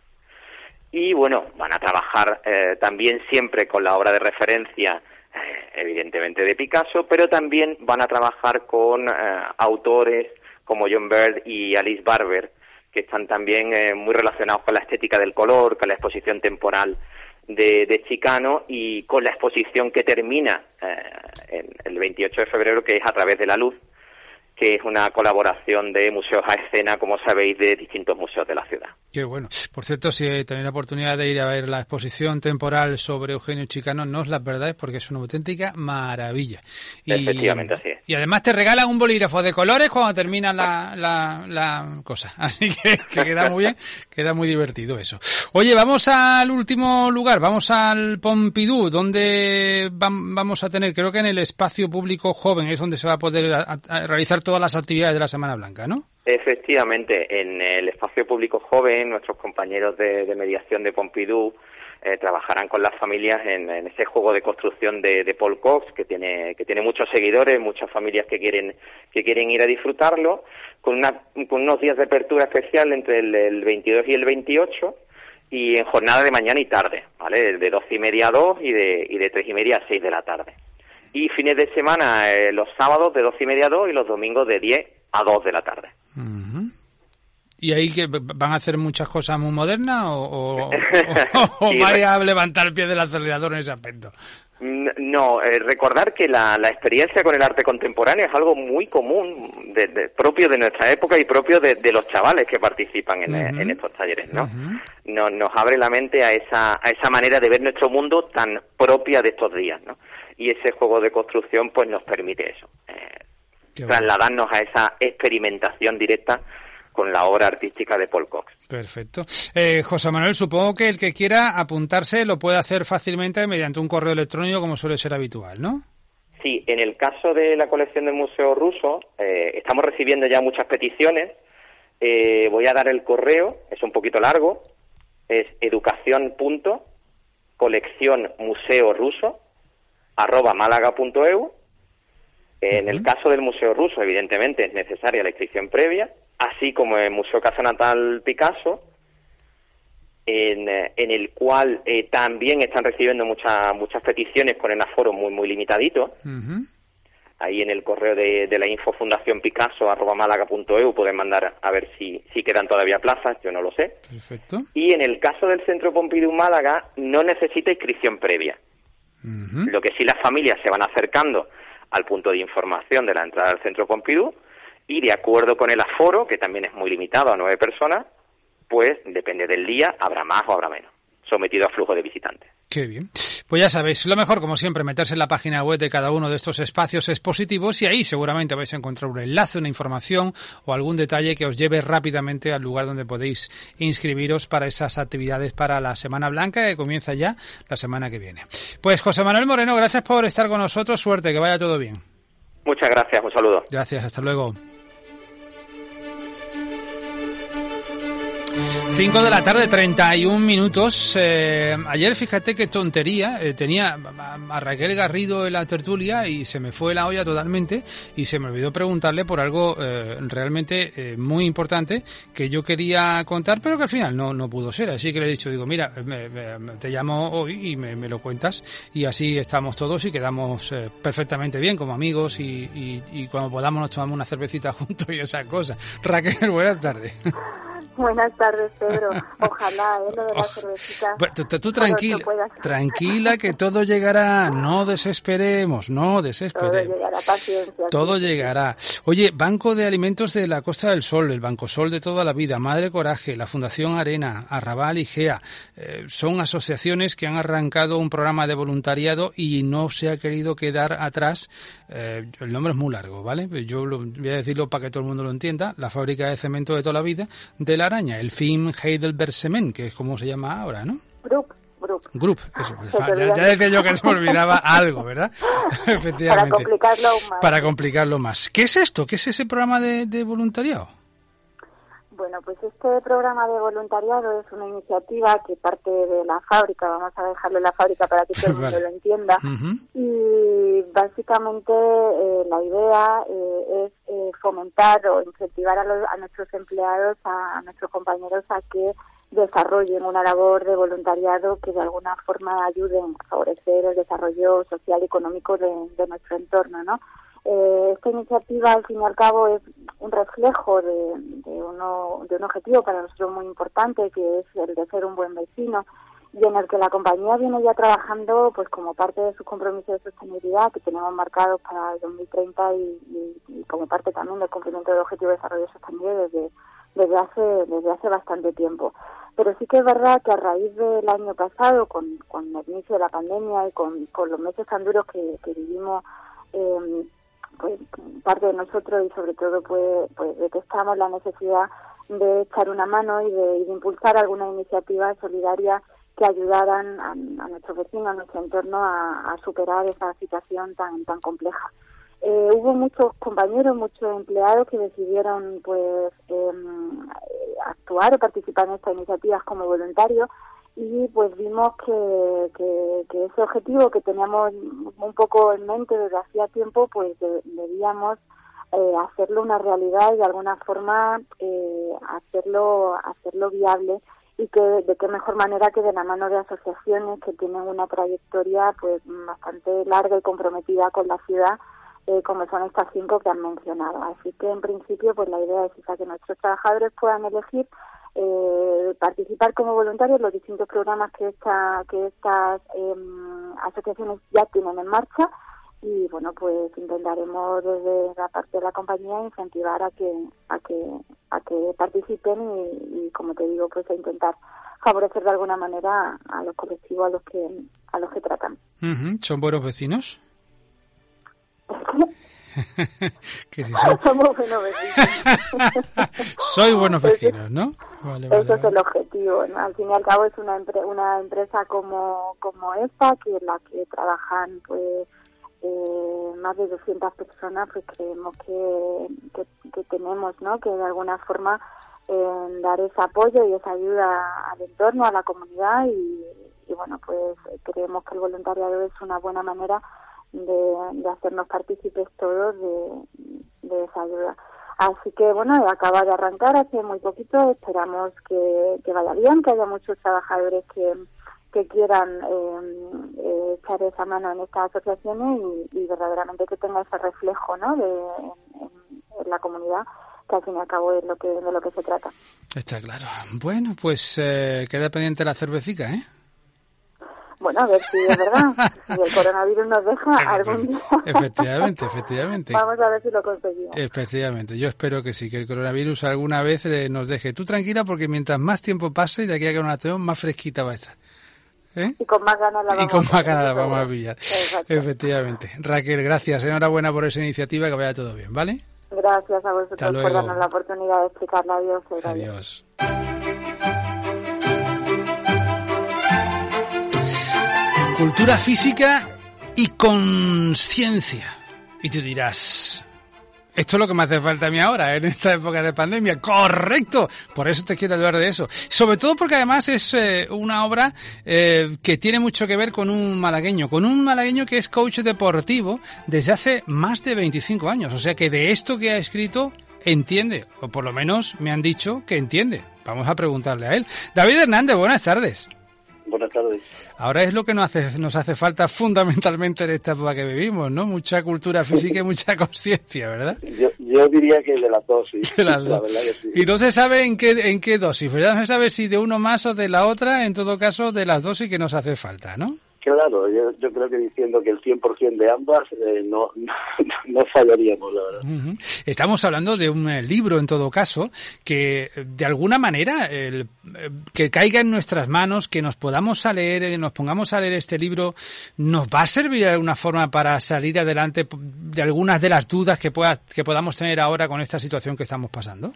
Y bueno, van a trabajar eh, también siempre con la obra de referencia, eh, evidentemente de Picasso, pero también van a trabajar con eh, autores como John Bird y Alice Barber, que están también eh, muy relacionados con la estética del color, con la exposición temporal De, de Chicano, y con la exposición que termina eh, en el veintiocho de febrero, que es A través de la luz, que es una colaboración de museos a escena, como sabéis, de distintos museos de la ciudad. Qué bueno. Por cierto, si tenéis la oportunidad de ir a ver la exposición temporal sobre Eugenio Chicano, no os la perdáis porque es una auténtica maravilla. Y, Efectivamente, así es. Y además te regalan un bolígrafo de colores cuando termina la, la, la cosa. Así que, que queda muy bien, queda muy divertido eso. Oye, vamos al último lugar, vamos al Pompidou, donde vamos a tener, creo que en el espacio público joven, es donde se va a poder a, a realizar todas las actividades de la Semana Blanca, ¿no? Efectivamente, en el espacio público joven, nuestros compañeros de, de mediación de Pompidou eh, trabajarán con las familias en, en ese juego de construcción de, de Paul Cox, que tiene que tiene muchos seguidores, muchas familias que quieren que quieren ir a disfrutarlo, con una con unos días de apertura especial entre el, el veintidós y el veintiocho, y en jornada de mañana y tarde, ¿vale? De doce y media a dos y de y de tres y media a seis de la tarde. Y fines de semana, eh, los sábados de doce y media a dos y los domingos de diez a dos de la tarde. Uh-huh. ¿Y ahí que van a hacer muchas cosas muy modernas o, o, o, o Sí, vaya a levantar el pie del acelerador en ese aspecto? No, eh, recordar que la, la experiencia con el arte contemporáneo es algo muy común, de, de, propio de nuestra época y propio de, de los chavales que participan en, uh-huh. en estos talleres, ¿no? Uh-huh. Nos, nos abre la mente a esa, a esa manera de ver nuestro mundo tan propia de estos días, ¿no? Y ese juego de construcción pues nos permite eso, eh, trasladarnos a esa experimentación directa con la obra artística de Paul Cox. Perfecto. Eh, José Manuel, supongo que el que quiera apuntarse lo puede hacer fácilmente mediante un correo electrónico, como suele ser habitual, ¿no? Sí, en el caso de la colección del Museo Ruso, eh, estamos recibiendo ya muchas peticiones. Eh, voy a dar el correo, es un poquito largo, es educación punto colección museo ruso arroba málaga punto e u. En uh-huh. el caso del Museo Ruso, evidentemente, es necesaria la inscripción previa, así como el Museo Casa Natal Picasso, en, en el cual eh, también están recibiendo muchas muchas peticiones con el aforo muy muy limitadito. Uh-huh. ahí en el correo de, de la info fundación picasso arroba málaga punto e u pueden mandar a ver si, si quedan todavía plazas, yo no lo sé. Perfecto. Y en el caso del Centro Pompidou Málaga no necesita inscripción previa. Uh-huh. Lo que sí, las familias se van acercando al punto de información de la entrada al Centro Pompidou y de acuerdo con el aforo, que también es muy limitado a nueve personas, pues depende del día, habrá más o habrá menos, sometido a flujo de visitantes. Qué bien. Pues ya sabéis, lo mejor, como siempre, meterse en la página web de cada uno de estos espacios expositivos y ahí seguramente vais a encontrar un enlace, una información o algún detalle que os lleve rápidamente al lugar donde podéis inscribiros para esas actividades para la Semana Blanca que comienza ya la semana que viene. Pues José Manuel Moreno, gracias por estar con nosotros. Suerte, que vaya todo bien. Muchas gracias, un saludo. Gracias, hasta luego. cinco de la tarde, treinta y un minutos. Eh, ayer, fíjate qué tontería, eh, tenía a Raquel Garrido en la tertulia y se me fue la olla totalmente y se me olvidó preguntarle por algo eh, realmente eh, muy importante que yo quería contar, pero que al final no, no pudo ser. Así que le he dicho, digo, mira, me, me, te llamo hoy y me, me lo cuentas y así estamos todos y quedamos eh, perfectamente bien como amigos y, y, y cuando podamos nos tomamos una cervecita juntos y esas cosas. Raquel, buenas tardes. Buenas tardes, Pedro. Ojalá, ¿eh? Lo de la cervecita. Bueno, tú, tú tranquila, tranquila que todo llegará. No desesperemos, no desesperemos. Todo llegará, paciencia. Todo llegará. Oye, Banco de Alimentos de la Costa del Sol, el Banco Sol de toda la vida, Madre Coraje, la Fundación Arena, Arrabal y Gea, eh, son asociaciones que han arrancado un programa de voluntariado y no se ha querido quedar atrás. Eh, el nombre es muy largo, ¿vale? Yo lo, voy a decirlo para que todo el mundo lo entienda. La fábrica de cemento de toda la vida de la Araña, el F I M Heidelberg Cement, que es como se llama ahora, ¿no? Group, Group. Group, eso. Ya, ya decía yo que se me olvidaba algo, ¿verdad? Efectivamente. Para complicarlo aún más. Para complicarlo más. ¿Qué es esto? ¿Qué es ese programa de, de voluntariado? Bueno, pues este programa de voluntariado es una iniciativa que parte de la fábrica, vamos a dejarlo en la fábrica para que todo el mundo vale. lo entienda, uh-huh. y básicamente eh, la idea eh, es eh, fomentar o incentivar a, los, a nuestros empleados, a, a nuestros compañeros a que desarrollen una labor de voluntariado que de alguna forma ayuden a favorecer el desarrollo social y económico de, de nuestro entorno, ¿no? Eh, esta iniciativa, al fin y al cabo, es un reflejo de, de, uno, de un objetivo para nosotros muy importante, que es el de ser un buen vecino, y en el que la compañía viene ya trabajando pues como parte de sus compromisos de sostenibilidad que tenemos marcados para el dos mil treinta y, y, y como parte también del cumplimiento del Objetivo de Desarrollo Sostenible desde, desde, hace, desde hace bastante tiempo. Pero sí que es verdad que a raíz del año pasado, con, con el inicio de la pandemia y con, con los meses tan duros que, que vivimos, eh, pues parte de nosotros y sobre todo pues, pues detectamos la necesidad de echar una mano y de, y de impulsar alguna iniciativa solidaria que ayudaran a, a nuestros vecinos, a nuestro entorno a, a superar esa situación tan tan compleja. Eh, hubo muchos compañeros, muchos empleados que decidieron pues eh, actuar o participar en estas iniciativas como voluntarios. Y pues vimos que, que, que ese objetivo que teníamos un poco en mente desde hacía tiempo, pues de, debíamos eh, hacerlo una realidad y de alguna forma eh, hacerlo hacerlo viable, y que de qué mejor manera que de la mano de asociaciones que tienen una trayectoria pues bastante larga y comprometida con la ciudad, eh, como son estas cinco que han mencionado. Así que en principio pues la idea es esa, que nuestros trabajadores puedan elegir Eh, participar como voluntarios en los distintos programas que esta, que estas eh, asociaciones ya tienen en marcha, y bueno, pues intentaremos desde la parte de la compañía incentivar a que a que a que participen y, y como te digo, pues a intentar favorecer de alguna manera a, a los colectivos a los que a los que tratan. Uh-huh. ¿Son buenos vecinos? ¿Qué si son? Somos buenos vecinos. Soy buenos vecinos, ¿no? Vale, vale, Eso vale. es el objetivo, ¿no? Al fin y al cabo es una empre- una empresa como como esta, que en la que trabajan pues eh, más de doscientas personas, pues creemos que, que, que tenemos, ¿no? Que de alguna forma eh, dar ese apoyo y esa ayuda al entorno, a la comunidad, y, y bueno, pues creemos que el voluntariado es una buena manera de, de hacernos partícipes todos de, de esa ayuda. Así que bueno, acaba de arrancar hace muy poquito, esperamos que, que vaya bien, que haya muchos trabajadores que, que quieran eh, eh, echar esa mano en estas asociaciones y, y verdaderamente que tenga ese reflejo, ¿no?, de, en, en la comunidad, que al fin y al cabo es lo que, de lo que se trata. Está claro. Bueno, pues eh, queda pendiente la cervecica, ¿eh? Bueno, a ver si es verdad. Si el coronavirus nos deja algún día. Efectivamente, efectivamente. Vamos a ver si lo conseguimos. Efectivamente, yo espero que sí, que el coronavirus alguna vez eh, nos deje. Tú tranquila, porque mientras más tiempo pase, de aquí a que nos la tenemos, más fresquita va a estar. ¿Eh? Y con más ganas la vamos, y con más a, ganas la vamos a pillar. Exacto. Efectivamente. Raquel, gracias. Enhorabuena por esa iniciativa, que vaya todo bien, ¿vale? Gracias a vosotros por darnos la oportunidad de explicarla. Adiós. Adiós. Cultura física y conciencia. Y tú dirás, esto es lo que me hace falta a mí ahora, en esta época de pandemia. ¡Correcto! Por eso te quiero hablar de eso. Sobre todo porque además es eh, una obra eh, que tiene mucho que ver con un malagueño. Con un malagueño que es coach deportivo desde hace más de veinticinco años. O sea que de esto que ha escrito entiende. O por lo menos me han dicho que entiende. Vamos a preguntarle a él. David Hernández, buenas tardes. Buenas tardes. Ahora es lo que nos hace, nos hace falta fundamentalmente en esta época que vivimos, ¿no? Mucha cultura física y mucha conciencia, ¿verdad? Yo, yo diría que de las dos, sí. De las dos. La verdad que sí. Y no se sabe en qué, en qué dosis, ¿verdad? No se sabe si de uno más o de la otra, en todo caso de las dosis que nos hace falta, ¿no? Claro, yo, yo creo que diciendo que el cien por ciento de ambas eh, no, no, no fallaríamos, la verdad. Uh-huh. Estamos hablando de un eh, libro, en todo caso, que de alguna manera el, eh, que caiga en nuestras manos, que nos podamos a leer, eh, nos pongamos a leer este libro, ¿nos va a servir de alguna forma para salir adelante de algunas de las dudas que, pueda, que podamos tener ahora con esta situación que estamos pasando?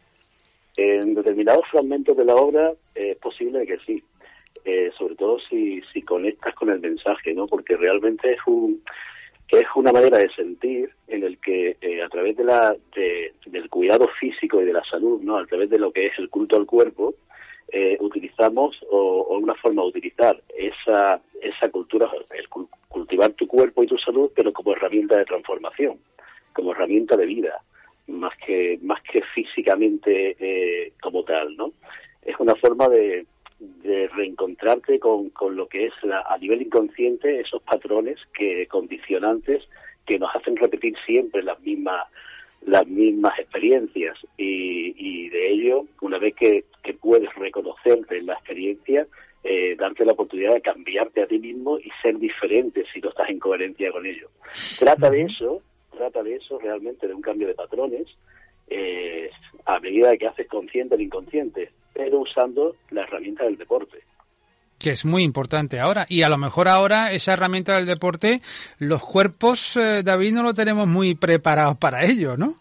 En determinados fragmentos de la obra eh, es posible que sí. Eh, sobre todo si, si conectas con el mensaje, ¿no? Porque realmente es un es una manera de sentir en el que eh, a través de la de, del cuidado físico y de la salud, ¿no? A través de lo que es el culto al cuerpo, eh, utilizamos o, o una forma de utilizar esa esa cultura, el cultivar tu cuerpo y tu salud, pero como herramienta de transformación, como herramienta de vida, más que más que físicamente eh, como tal, ¿no? Es una forma de de reencontrarte con, con lo que es la, a nivel inconsciente, esos patrones que condicionantes que nos hacen repetir siempre las mismas las mismas experiencias y, y de ello, una vez que, que puedes reconocerte en la experiencia, eh, darte la oportunidad de cambiarte a ti mismo y ser diferente si no estás en coherencia con ello. Trata de eso, trata de eso realmente, de un cambio de patrones, eh, a medida que haces consciente el inconsciente, pero usando la herramienta del deporte. Que es muy importante ahora. Y a lo mejor ahora esa herramienta del deporte, los cuerpos, eh, David, no lo tenemos muy preparados para ello, ¿no?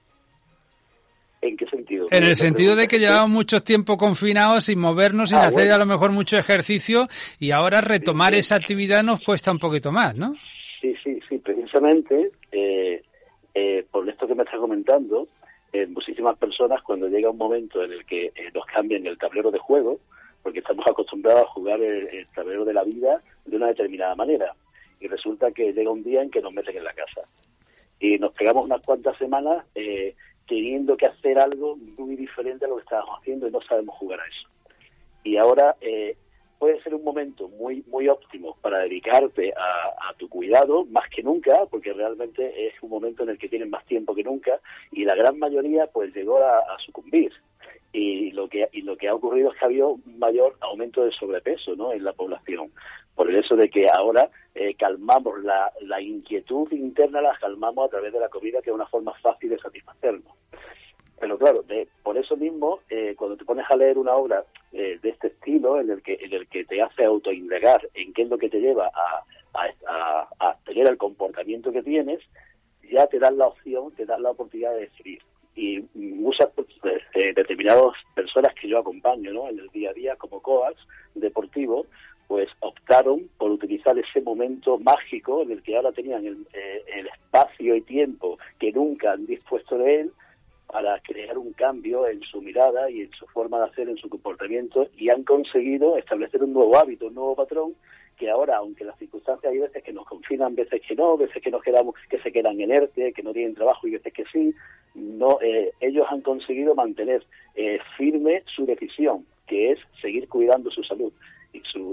¿En qué sentido? En el sentido de que llevamos mucho tiempo confinados sin movernos, sin ah, hacer bueno. a lo mejor mucho ejercicio, y ahora retomar sí, sí. esa actividad nos cuesta un poquito más, ¿no? Sí, sí, sí. Precisamente, eh, eh, por esto que me estás comentando, Eh, muchísimas personas, cuando llega un momento en el que eh, nos cambian el tablero de juego, porque estamos acostumbrados a jugar el, el tablero de la vida de una determinada manera, y resulta que llega un día en que nos meten en la casa y nos pegamos unas cuantas semanas eh, teniendo que hacer algo muy diferente a lo que estábamos haciendo y no sabemos jugar a eso. Y ahora eh, puede ser un momento muy muy óptimo para dedicarte a, a tu cuidado, más que nunca, porque realmente es un momento en el que tienes más tiempo que nunca, y la gran mayoría pues llegó a, a sucumbir. Y lo que y lo que ha ocurrido es que ha habido un mayor aumento de sobrepeso, ¿no?, en la población, por el hecho de que ahora eh, calmamos la, la inquietud interna, la calmamos a través de la comida, que es una forma fácil de satisfacernos. Pero claro, de, por eso mismo, eh, cuando te pones a leer una obra eh, de este estilo, en el que en el que te hace autoindagar en qué es lo que te lleva a, a, a, a tener el comportamiento que tienes, ya te dan la opción, te dan la oportunidad de decidir. Y muchas eh, determinadas personas que yo acompaño, ¿no?, en el día a día como coach deportivo, pues optaron por utilizar ese momento mágico en el que ahora tenían el, eh, el espacio y tiempo que nunca han dispuesto de él, para crear un cambio en su mirada y en su forma de hacer, en su comportamiento, y han conseguido establecer un nuevo hábito, un nuevo patrón, que ahora, aunque las circunstancias hay veces que nos confinan, veces que no, veces que nos quedamos, que se quedan inertes, que no tienen trabajo y veces que sí, no, eh, ellos han conseguido mantener eh, firme su decisión, que es seguir cuidando su salud y su, y su calidad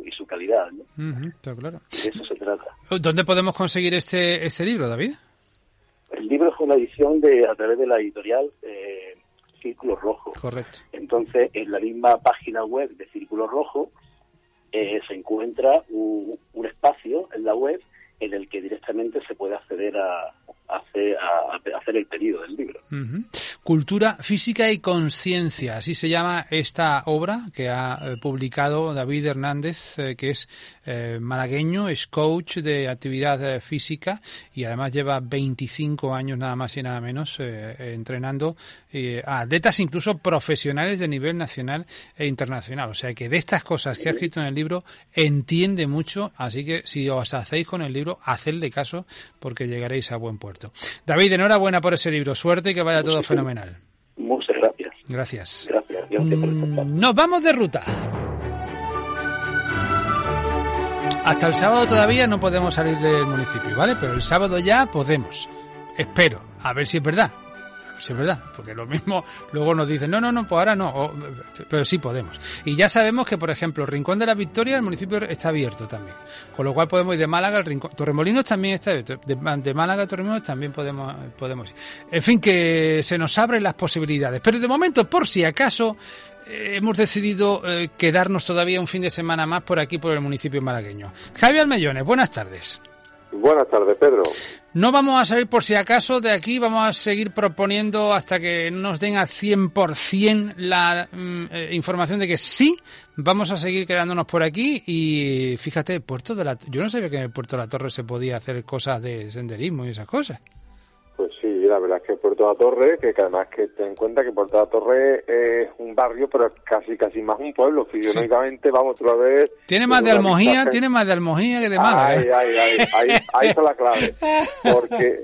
calidad, ¿no? Uh-huh, está claro. De eso se trata. ¿Dónde podemos conseguir este este libro, David? El libro es una edición de a través de la editorial eh, Círculo Rojo. Correcto. Entonces, en la misma página web de Círculo Rojo eh, se encuentra un, un espacio en la web en el que directamente se puede acceder a, a, hacer, a, a hacer el pedido del libro. Uh-huh. Cultura física y conciencia, así se llama esta obra que ha eh, publicado David Hernández, eh, que es eh, malagueño, es coach de actividad eh, física y además lleva veinticinco años nada más y nada menos eh, eh, entrenando eh, a atletas incluso profesionales de nivel nacional e internacional. O sea que de estas cosas que ha escrito en el libro entiende mucho, así que si os hacéis con el libro, hacedle caso porque llegaréis a buen puerto. David, enhorabuena por ese libro, suerte y que vaya todo fenomenal. Muchas gracias. Gracias. Gracias. gracias por mm, nos vamos de ruta. Hasta el sábado todavía no podemos salir del municipio, ¿vale? Pero el sábado ya podemos. Espero, a ver si es verdad. Sí, es verdad, porque lo mismo luego nos dicen, no, no, no, pues ahora no, o, pero sí podemos. Y ya sabemos que, por ejemplo, Rincón de la Victoria, el municipio está abierto también, con lo cual podemos ir de Málaga al Rincón. Torremolinos también está abierto, de, de Málaga a Torremolinos también podemos, podemos ir. En fin, que se nos abren las posibilidades, pero de momento, por si acaso, eh, hemos decidido eh, quedarnos todavía un fin de semana más por aquí, por el municipio malagueño. Javier Almellones, buenas tardes. Buenas tardes, Pedro. No vamos a salir por si acaso de aquí, vamos a seguir proponiendo hasta que nos den al cien por ciento la mm, eh, información de que sí, vamos a seguir quedándonos por aquí y fíjate, Puerto de la yo no sabía que en el Puerto de la Torre se podía hacer cosas de senderismo y esas cosas. Pues sí, la verdad es que Puerto de la Torre, que además que ten en cuenta que Puerto de la Torre es un barrio, pero casi casi más un pueblo, fisionómicamente, sí. Vamos otra vez... Tiene más de Almojía, que... tiene más de Almojía que de Málaga. Ay, ay, ay, ahí, ahí está la clave, porque,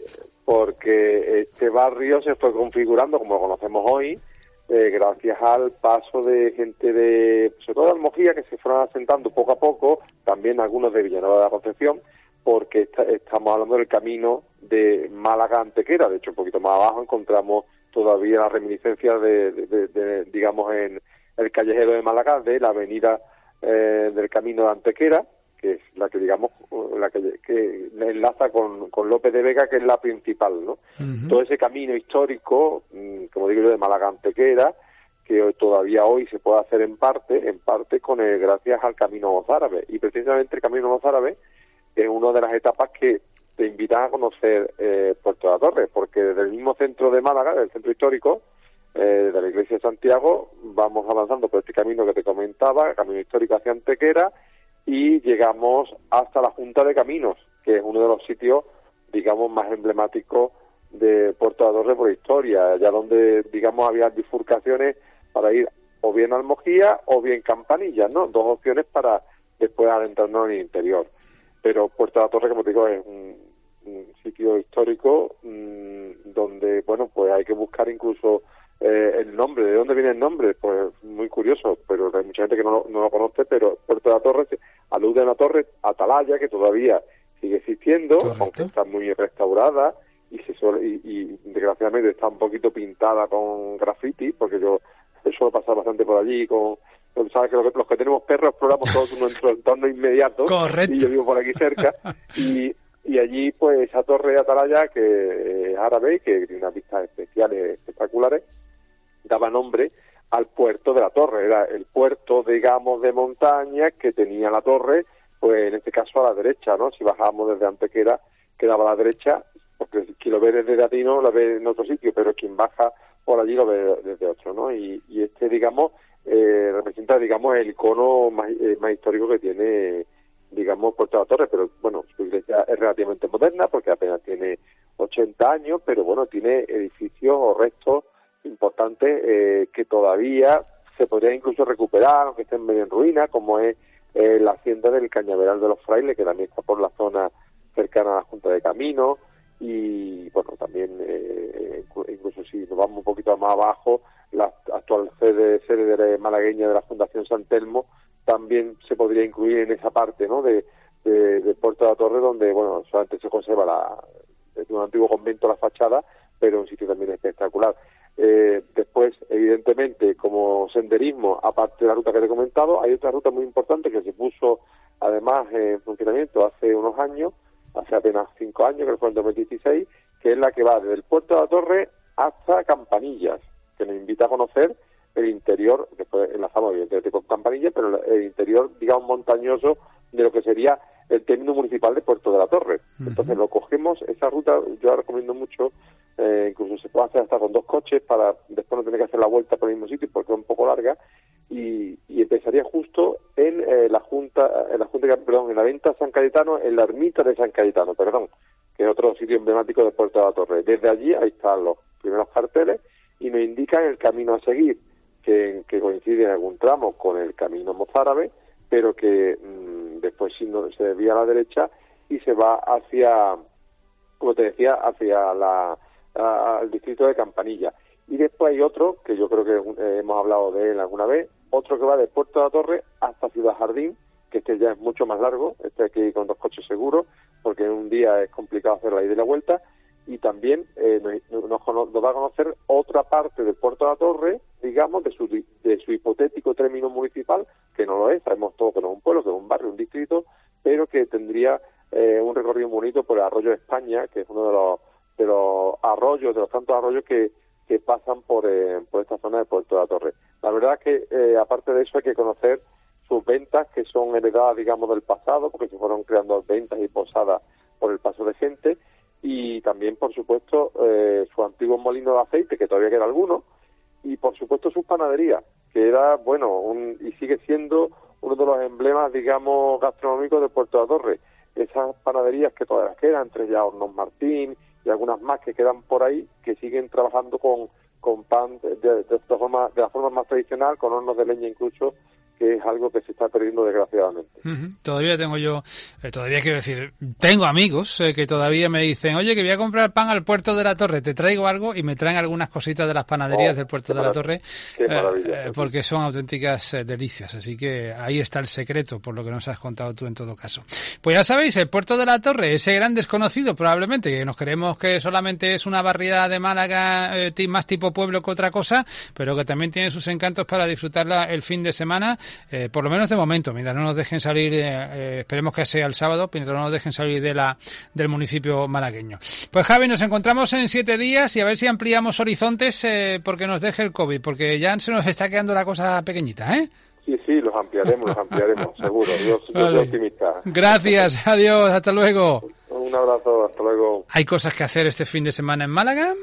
porque este barrio se fue configurando como lo conocemos hoy, eh, gracias al paso de gente de, sobre todo de Almojía, que se fueron asentando poco a poco, también algunos de Villanueva de la Concepción, porque está, estamos hablando del camino de Málaga a Antequera. De hecho, un poquito más abajo encontramos todavía las reminiscencias de, de, de, de digamos, en el callejero de Málaga, de la avenida eh, del camino de Antequera, que es la que, digamos, la que, que enlaza con, con López de Vega, que es la principal, ¿no? Uh-huh. Todo ese camino histórico, como digo yo, de Málaga a Antequera, que hoy, todavía hoy se puede hacer en parte, en parte con el, gracias al Camino Mozárabe. Y precisamente el Camino Mozárabe es una de las etapas que te invitan a conocer eh, Puerto de la Torre, porque desde el mismo centro de Málaga, del centro histórico, eh, de la iglesia de Santiago, vamos avanzando por este camino que te comentaba, el camino histórico hacia Antequera, y llegamos hasta la Junta de Caminos, que es uno de los sitios, digamos, más emblemáticos de Puerto de la Torre por historia, allá donde, digamos, había bifurcaciones para ir o bien a Almojía o bien Campanillas, ¿no? Dos opciones para después adentrarnos en el interior. Pero Puerto de la Torre, como te digo, es un, un sitio histórico mmm, donde, bueno, pues hay que buscar incluso eh, el nombre. ¿De dónde viene el nombre? Pues muy curioso, pero hay mucha gente que no, no lo conoce, pero Puerto de la Torre se alude a una torre atalaya que todavía sigue existiendo, correcto, aunque está muy restaurada y, se suele, y, y desgraciadamente está un poquito pintada con graffiti, porque yo suelo pasar bastante por allí con... Sabes que los, que los que tenemos perros exploramos todo nuestro entorno inmediato. Correcto. Y yo vivo por aquí cerca. y, y allí, pues, esa torre de atalaya, que es árabe y que tiene unas vistas especiales, espectaculares, daba nombre al puerto de la Torre. Era el puerto, digamos, de montaña que tenía la torre, pues, en este caso a la derecha, ¿no? Si bajábamos desde Antequera, quedaba a la derecha, porque quien lo ve desde Latino lo ve en otro sitio, pero quien baja por allí lo ve desde otro, ¿no? Y, y este, digamos... Eh, representa, digamos, el icono más, eh, más histórico que tiene, digamos, Puerto de la Torre, pero bueno, su iglesia es relativamente moderna porque apenas tiene ochenta años, pero bueno, tiene edificios o restos importantes eh, que todavía se podría incluso recuperar, aunque estén medio en ruina, como es eh, la hacienda del Cañaveral de los Frailes, que también está por la zona cercana a la Junta de Caminos, y bueno, también eh, incluso si nos vamos un poquito más abajo, la actual sede, sede de malagueña de la Fundación San Telmo también se podría incluir en esa parte, ¿no?, de, de, de Puerto de la Torre, donde, bueno, solamente se conserva la, de un antiguo convento la fachada, pero un sitio también espectacular. Eh, después, evidentemente, como senderismo, aparte de la ruta que te he comentado, hay otra ruta muy importante que se puso además además en funcionamiento hace unos años, hace apenas cinco años, creo que fue en dos mil dieciséis, que es la que va desde el puerto de la Torre hasta Campanillas, que nos invita a conocer el interior, después enlazamos evidentemente con Campanillas, pero el interior, digamos, montañoso de lo que sería el término municipal de Puerto de la Torre. Uh-huh. Entonces lo cogemos, esa ruta yo la recomiendo mucho, eh, incluso se puede hacer hasta con dos coches para después no tener que hacer la vuelta por el mismo sitio porque es un poco larga, y, y empezaría justo en eh, la Junta, en la Junta, perdón, en la Venta San Cayetano, en la Ermita de San Cayetano, perdón, que es otro sitio emblemático de Puerto de la Torre. Desde allí, ahí están los primeros carteles y nos indican el camino a seguir, que, que coincide en algún tramo con el camino mozárabe, pero que mmm, después sí no, se desvía a la derecha y se va hacia, como te decía, hacia la, a, al distrito de Campanilla. Y después hay otro, que yo creo que eh, hemos hablado de él alguna vez, otro que va de Puerto de la Torre hasta Ciudad Jardín, que este ya es mucho más largo, este hay que ir con dos coches seguros, porque en un día es complicado hacer la ida y la vuelta, y también eh, nos, nos, nos va a conocer otra parte del Puerto de la Torre, digamos, de su, de su hipotético término municipal, que no lo es, sabemos todo que no es un pueblo, que es un barrio, un distrito, pero que tendría eh, un recorrido bonito por el Arroyo de España, que es uno de los, de los arroyos, de los tantos arroyos que, que pasan por, eh, por esta zona de Puerto de la Torre. La verdad es que, eh, aparte de eso, hay que conocer sus ventas, que son heredadas, digamos, del pasado, porque se fueron creando ventas y posadas por el paso de gente, y también, por supuesto, eh, su antiguo molino de aceite, que todavía queda alguno, y, por supuesto, sus panaderías, que era, bueno, un, y sigue siendo uno de los emblemas, digamos, gastronómicos de Puerto de la Torre. Esas panaderías que todavía quedan, entre ya Hornos Martín y algunas más que quedan por ahí, que siguen trabajando con, con pan de, de, de, esta forma, de la forma más tradicional, con hornos de leña incluso, que es algo que se está perdiendo desgraciadamente. Uh-huh. Todavía tengo yo, eh, todavía quiero decir, tengo amigos eh, que todavía me dicen, oye, que voy a comprar pan al Puerto de la Torre, te traigo algo, y me traen algunas cositas de las panaderías oh, del Puerto de la Torre, qué maravilla, eh, porque son auténticas eh, delicias, así que ahí está el secreto, por lo que nos has contado tú en todo caso. Pues ya sabéis, el Puerto de la Torre, ese gran desconocido probablemente, que nos creemos que solamente es una barriada de Málaga eh, más tipo pueblo que otra cosa, pero que también tiene sus encantos para disfrutarla el fin de semana. Eh, por lo menos de momento, mientras no nos dejen salir, eh, eh, esperemos que sea el sábado, mientras no nos dejen salir de la del municipio malagueño. Pues Javi, nos encontramos en siete días y a ver si ampliamos horizontes eh, porque nos deje el COVID, porque ya se nos está quedando la cosa pequeñita, ¿eh? Sí, sí, los ampliaremos, los ampliaremos, seguro. Yo, yo vale. soy optimista. Gracias, adiós, hasta luego. Un abrazo, hasta luego. ¿Hay cosas que hacer este fin de semana en Málaga?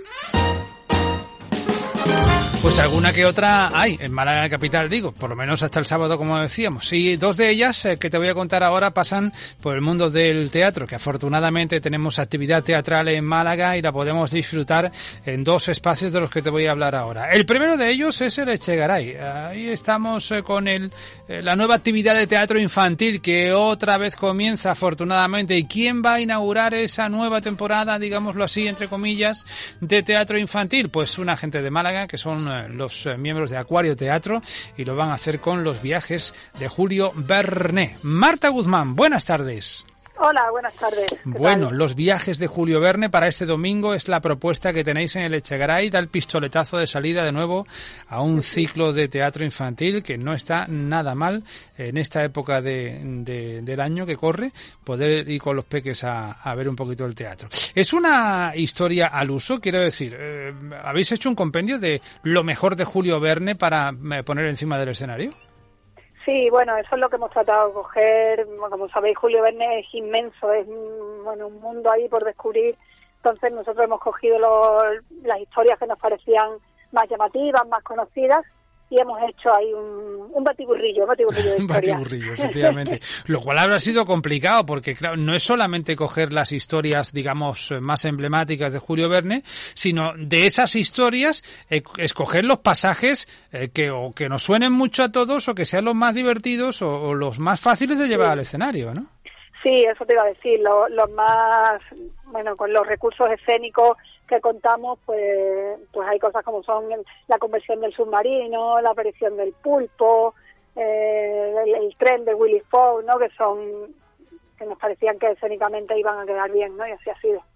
Pues alguna que otra hay, en Málaga capital digo, por lo menos hasta el sábado, como decíamos. Sí, dos de ellas eh, que te voy a contar ahora pasan por el mundo del teatro, que afortunadamente tenemos actividad teatral en Málaga y la podemos disfrutar en dos espacios de los que te voy a hablar ahora. El primero de ellos es el Echegaray. Ahí estamos eh, con el eh, la nueva actividad de teatro infantil que otra vez comienza afortunadamente. ¿Y quién va a inaugurar esa nueva temporada, digámoslo así, entre comillas, de teatro infantil? Pues una gente de Málaga, que son los miembros de Acuario Teatro, y lo van a hacer con los viajes de Julio Verne. Marta Guzmán, buenas tardes. Hola, buenas tardes. Bueno, los viajes de Julio Verne para este domingo es la propuesta que tenéis en el Echegaray, da el pistoletazo de salida de nuevo a un ciclo de teatro infantil que no está nada mal en esta época de, de, del año que corre, poder ir con los peques a, a ver un poquito el teatro. Es una historia al uso, quiero decir, eh, ¿habéis hecho un compendio de lo mejor de Julio Verne para poner encima del escenario? Sí, bueno, eso es lo que hemos tratado de coger. Como sabéis, Julio Verne es inmenso, es bueno, un mundo ahí por descubrir. Entonces nosotros hemos cogido los, las historias que nos parecían más llamativas, más conocidas, y hemos hecho ahí un, un batiburrillo, un batiburrillo de historias. Un batiburrillo, efectivamente. Lo cual habrá sido complicado, porque claro, no es solamente coger las historias, digamos, más emblemáticas de Julio Verne, sino de esas historias, eh, escoger los pasajes eh, que o que nos suenen mucho a todos, o que sean los más divertidos, o, o los más fáciles de llevar sí. al escenario, ¿no? Sí, eso te iba a decir, los lo más, bueno, con los recursos escénicos que contamos, pues pues hay cosas como son la conversión del submarino, la aparición del pulpo, eh, el, el tren de Willy Fogg, ¿no? Que son, que nos parecían que escénicamente iban a quedar bien, ¿no? Y así ha sido.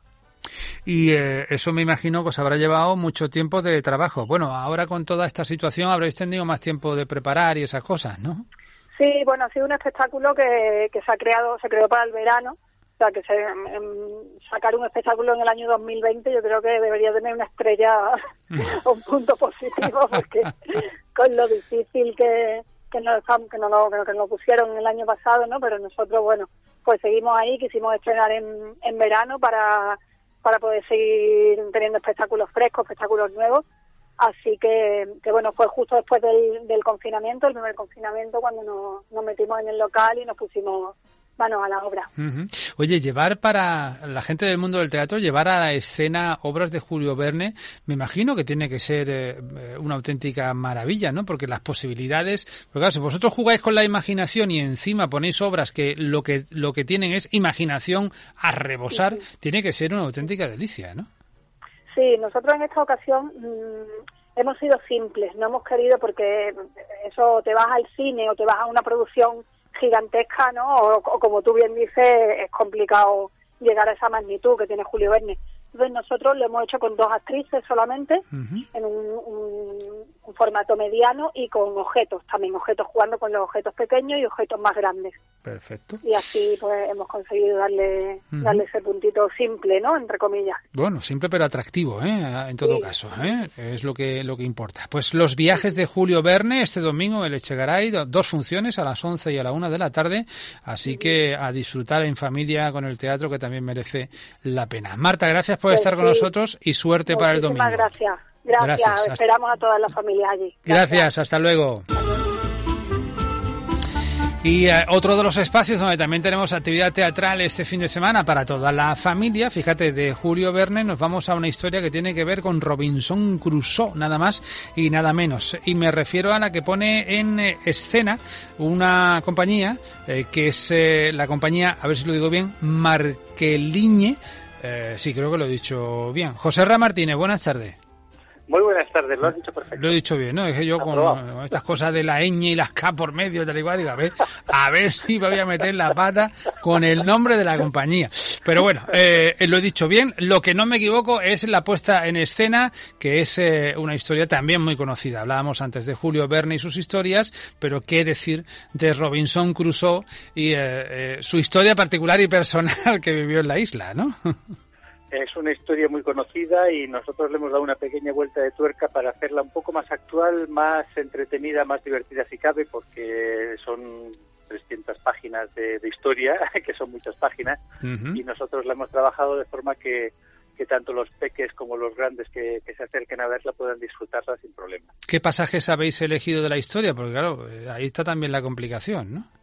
Y eh, eso me imagino que os habrá llevado mucho tiempo de trabajo. Bueno, ahora con toda esta situación habréis tenido más tiempo de preparar y esas cosas, ¿no? Sí, bueno, ha sido un espectáculo que, que se ha creado, se creó para el verano. O sea, que se, en, sacar un espectáculo en el año dos mil veinte yo creo que debería tener una estrella o un punto positivo, porque con lo difícil que, que, nos, que, nos, lo, que nos pusieron el año pasado, ¿no? Pero nosotros, bueno, pues seguimos ahí, quisimos estrenar en, en verano para, para poder seguir teniendo espectáculos frescos, espectáculos nuevos. Así que, que bueno, fue justo después del, del confinamiento, el primer confinamiento, cuando nos, nos metimos en el local y nos pusimos manos a la obra. Uh-huh. Oye, llevar para la gente del mundo del teatro, llevar a la escena obras de Julio Verne, me imagino que tiene que ser eh, una auténtica maravilla, ¿no? Porque las posibilidades, porque claro, si vosotros jugáis con la imaginación y encima ponéis obras que lo que lo que tienen es imaginación a rebosar, sí, sí. Tiene que ser una auténtica delicia, ¿no? Sí, nosotros en esta ocasión mmm, hemos sido simples, no hemos querido, porque eso, te vas al cine o te vas a una producción gigantesca, ¿no? O, o como tú bien dices, es complicado llegar a esa magnitud que tiene Julio Verne. Entonces nosotros lo hemos hecho con dos actrices solamente, uh-huh. en un, un, un formato mediano y con objetos también, objetos jugando con los objetos pequeños y objetos más grandes. Perfecto. Y así pues hemos conseguido darle uh-huh. darle ese puntito simple, ¿no? Entre comillas. Bueno, simple pero atractivo, ¿eh? En todo sí. caso, ¿eh? Es lo que lo que importa. Pues los viajes de Julio Verne este domingo en Echegaray, dos funciones a las once y a la una de la tarde, así uh-huh. que a disfrutar en familia con el teatro, que también merece la pena. Marta, gracias por pues estar sí. con nosotros y suerte Muchísimas para el domingo. Gracias. Gracias. Gracias. Esperamos a todas las familias allí. Gracias. Gracias. Hasta luego. Y eh, otro de los espacios donde también tenemos actividad teatral este fin de semana para toda la familia, fíjate, de Julio Verne, nos vamos a una historia que tiene que ver con Robinson Crusoe, nada más y nada menos. Y me refiero a la que pone en eh, escena una compañía, eh, que es eh, la compañía, a ver si lo digo bien, Marqueliñe. Eh, sí, creo que lo he dicho bien. José Ra Martínez, buenas tardes. Muy buenas tardes, lo has dicho perfecto. Lo he dicho bien, ¿no? Es que yo con, con estas cosas de la ñ y las K por medio, tal y cual, digo, a ver, a ver si me voy a meter la pata con el nombre de la compañía. Pero bueno, eh, lo he dicho bien. Lo que no me equivoco es la puesta en escena, que es eh, una historia también muy conocida. Hablábamos antes de Julio Verne y sus historias, pero qué decir de Robinson Crusoe y eh, eh, su historia particular y personal que vivió en la isla, ¿no? Es una historia muy conocida y nosotros le hemos dado una pequeña vuelta de tuerca para hacerla un poco más actual, más entretenida, más divertida si cabe, porque son trescientas páginas de, de historia, que son muchas páginas, uh-huh. y nosotros la hemos trabajado de forma que, que tanto los peques como los grandes que, que se acerquen a verla puedan disfrutarla sin problema. ¿Qué pasajes habéis elegido de la historia? Porque claro, ahí está también la complicación, ¿no?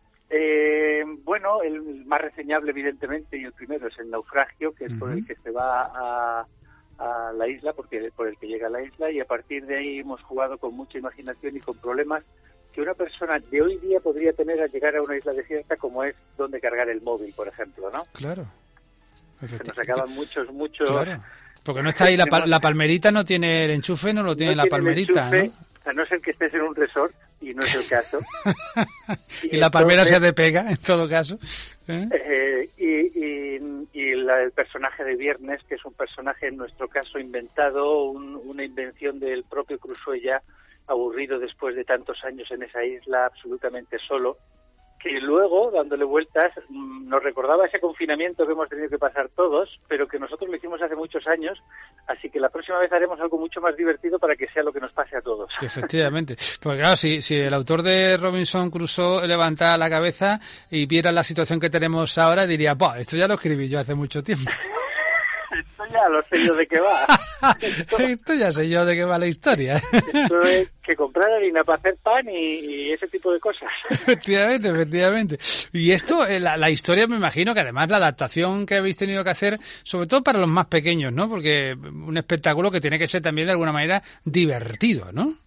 Eh, bueno, el más reseñable evidentemente y el primero es el naufragio, que es uh-huh. por el que se va a, a la isla, porque por el que llega a la isla, y a partir de ahí hemos jugado con mucha imaginación y con problemas que una persona de hoy día podría tener al llegar a una isla desierta, como es donde cargar el móvil, por ejemplo, ¿no? Claro. Se nos acaban muchos, muchos... Claro. Porque no está ahí la, la palmerita, no tiene el enchufe, no lo tiene no la tiene palmerita, enchufe, ¿no? A no ser que estés en un resort, y no es el caso. y, y la palmera entonces, se de pega, en todo caso. ¿Eh? Eh, y y, y la, el personaje de Viernes, que es un personaje, en nuestro caso, inventado, un, una invención del propio Crusoe, ya aburrido después de tantos años en esa isla, absolutamente solo, que luego, dándole vueltas, nos recordaba ese confinamiento que hemos tenido que pasar todos, pero que nosotros lo hicimos hace muchos años, así que la próxima vez haremos algo mucho más divertido para que sea lo que nos pase a todos. Efectivamente, porque claro, si, si el autor de Robinson Crusoe levantara la cabeza y viera la situación que tenemos ahora, diría, bah, esto ya lo escribí yo hace mucho tiempo. Esto ya lo sé yo de qué va. Esto, esto ya sé yo de qué va la historia. Esto es que comprar harina para hacer pan y, y ese tipo de cosas. Efectivamente, efectivamente. Y esto, la, la historia, me imagino que además la adaptación que habéis tenido que hacer, sobre todo para los más pequeños, ¿no? Porque un espectáculo que tiene que ser también de alguna manera divertido, ¿no?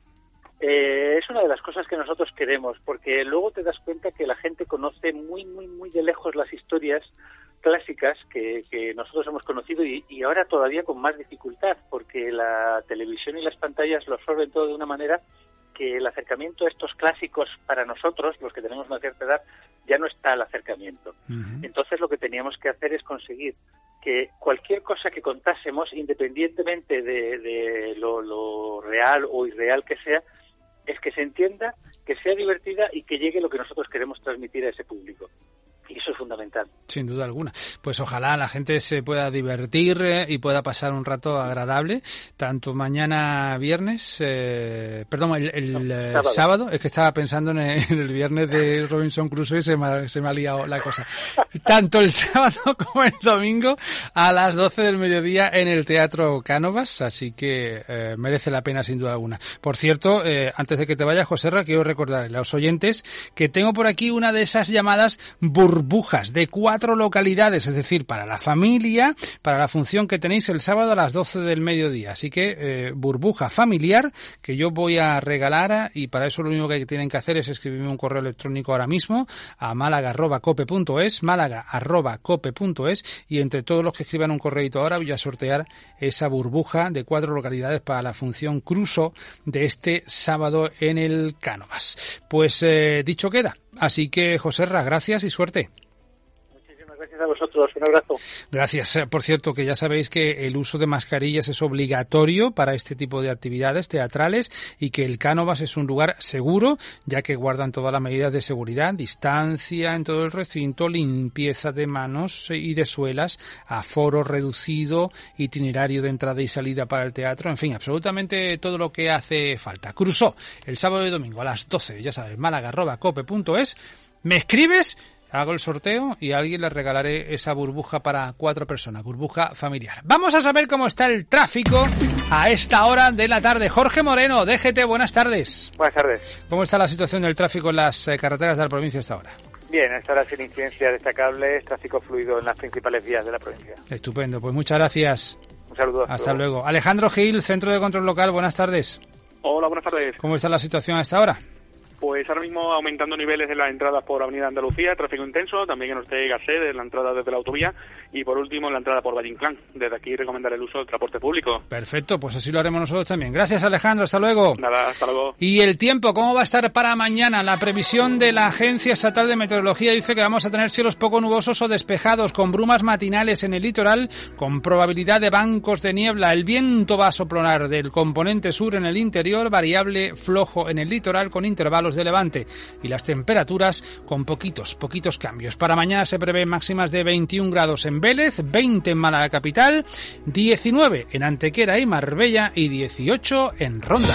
Eh, es una de las cosas que nosotros queremos, porque luego te das cuenta que la gente conoce muy, muy, muy de lejos las historias clásicas que, que nosotros hemos conocido y, y ahora todavía con más dificultad, porque la televisión y las pantallas lo absorben todo de una manera que el acercamiento a estos clásicos para nosotros, los que tenemos una cierta edad, ya no está al acercamiento. Uh-huh. Entonces lo que teníamos que hacer es conseguir que cualquier cosa que contásemos, independientemente de, de lo, lo real o irreal que sea, es que se entienda, que sea divertida y que llegue lo que nosotros queremos transmitir a ese público. Y eso es fundamental. Sin duda alguna. Pues ojalá la gente se pueda divertir eh, y pueda pasar un rato agradable, tanto mañana viernes, eh, perdón, el, el eh, sábado. sábado, es que estaba pensando en el, en el viernes de Robinson Crusoe y se me, ha, se me ha liado la cosa. Tanto el sábado como el domingo a las doce del mediodía en el Teatro Cánovas, así que eh, merece la pena sin duda alguna. Por cierto, eh, antes de que te vayas, Joserra, quiero recordarle a los oyentes que tengo por aquí una de esas llamadas burbujas burbujas de cuatro localidades, es decir, para la familia, para la función que tenéis el sábado a las doce del mediodía. Así que eh, burbuja familiar que yo voy a regalar, y para eso lo único que tienen que hacer es escribirme un correo electrónico ahora mismo a málaga arroba cope punto es, málaga arroba cope punto es, y entre todos los que escriban un correito ahora voy a sortear esa burbuja de cuatro localidades para la función Crusoe de este sábado en el Cánovas. Pues eh, dicho queda. Así que, Joserra, gracias y suerte. Muchísimas gracias a vosotros. Un abrazo. Gracias. Por cierto, que ya sabéis que el uso de mascarillas es obligatorio para este tipo de actividades teatrales y que el Cánovas es un lugar seguro, ya que guardan todas las medidas de seguridad, distancia en todo el recinto, limpieza de manos y de suelas, aforo reducido, itinerario de entrada y salida para el teatro, en fin, absolutamente todo lo que hace falta. Crusoe, el sábado y domingo a las doce, ya sabes, málaga arroba cope punto es, me escribes, hago el sorteo y a alguien le regalaré esa burbuja para cuatro personas, burbuja familiar. Vamos a saber cómo está el tráfico a esta hora de la tarde. Jorge Moreno, D G T, buenas tardes. Buenas tardes. ¿Cómo está la situación del tráfico en las eh, carreteras de la provincia a esta hora? Bien, hasta ahora sin incidencias destacables, tráfico fluido en las principales vías de la provincia. Estupendo, pues muchas gracias. Un saludo. Hasta, hasta luego. luego. Alejandro Gil, Centro de Control Local, buenas tardes. Hola, buenas tardes. ¿Cómo está la situación a esta hora? Pues ahora mismo aumentando niveles en las entradas por Avenida Andalucía, tráfico intenso, también en Ortega Gasset, en la entrada desde la autovía, y por último en la entrada por Valle Inclán. Desde aquí recomendar el uso del transporte público. Perfecto, pues así lo haremos nosotros también. Gracias, Alejandro, hasta luego. Nada, hasta luego. Y el tiempo, ¿cómo va a estar para mañana? La previsión de la Agencia Estatal de Meteorología dice que vamos a tener cielos poco nubosos o despejados, con brumas matinales en el litoral, con probabilidad de bancos de niebla. El viento va a soplar del componente sur en el interior, variable flojo en el litoral, con intervalos de levante. Y las temperaturas con poquitos, poquitos cambios. Para mañana se prevén máximas de veintiún grados en Vélez, veinte en Málaga capital, diecinueve en Antequera y Marbella y dieciocho en Ronda.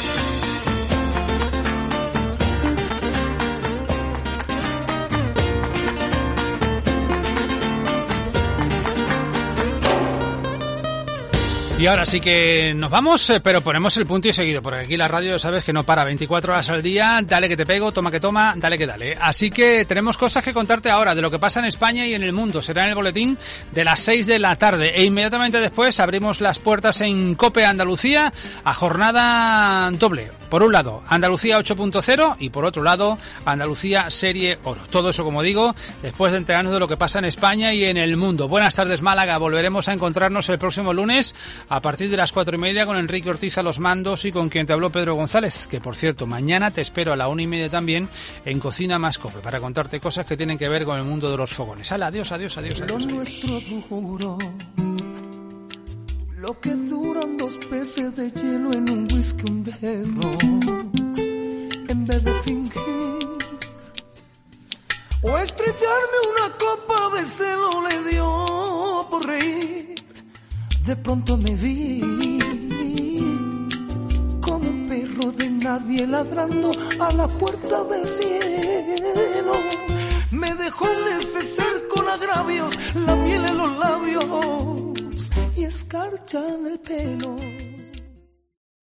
Y ahora sí que nos vamos, pero ponemos el punto y seguido, porque aquí la radio, sabes que no para, veinticuatro horas al día, dale que te pego, toma que toma, dale que dale. Así que tenemos cosas que contarte ahora de lo que pasa en España y en el mundo. Será en el boletín de las seis de la tarde e inmediatamente después abrimos las puertas en COPE Andalucía a jornada doble. Por un lado, Andalucía ocho punto cero y por otro lado, Andalucía Serie Oro. Todo eso, como digo, después de enterarnos de lo que pasa en España y en el mundo. Buenas tardes, Málaga. Volveremos a encontrarnos el próximo lunes a partir de las cuatro y media con Enrique Ortiz a los mandos y con quien te habló Pedro González, que por cierto, mañana te espero a la una y media también en Cocina Más Cope para contarte cosas que tienen que ver con el mundo de los fogones. Hala, adiós, adiós, adiós, adiós. Lo nuestro duro, lo que duran dos peces de hielo en un whisky, un dedo, en vez de fingir o estrellarme una copa de celo le dio por reír. De pronto me vi como un perro de nadie ladrando a la puerta del cielo. Me dejó neceser con agravios, la miel en los labios y escarcha en el pelo.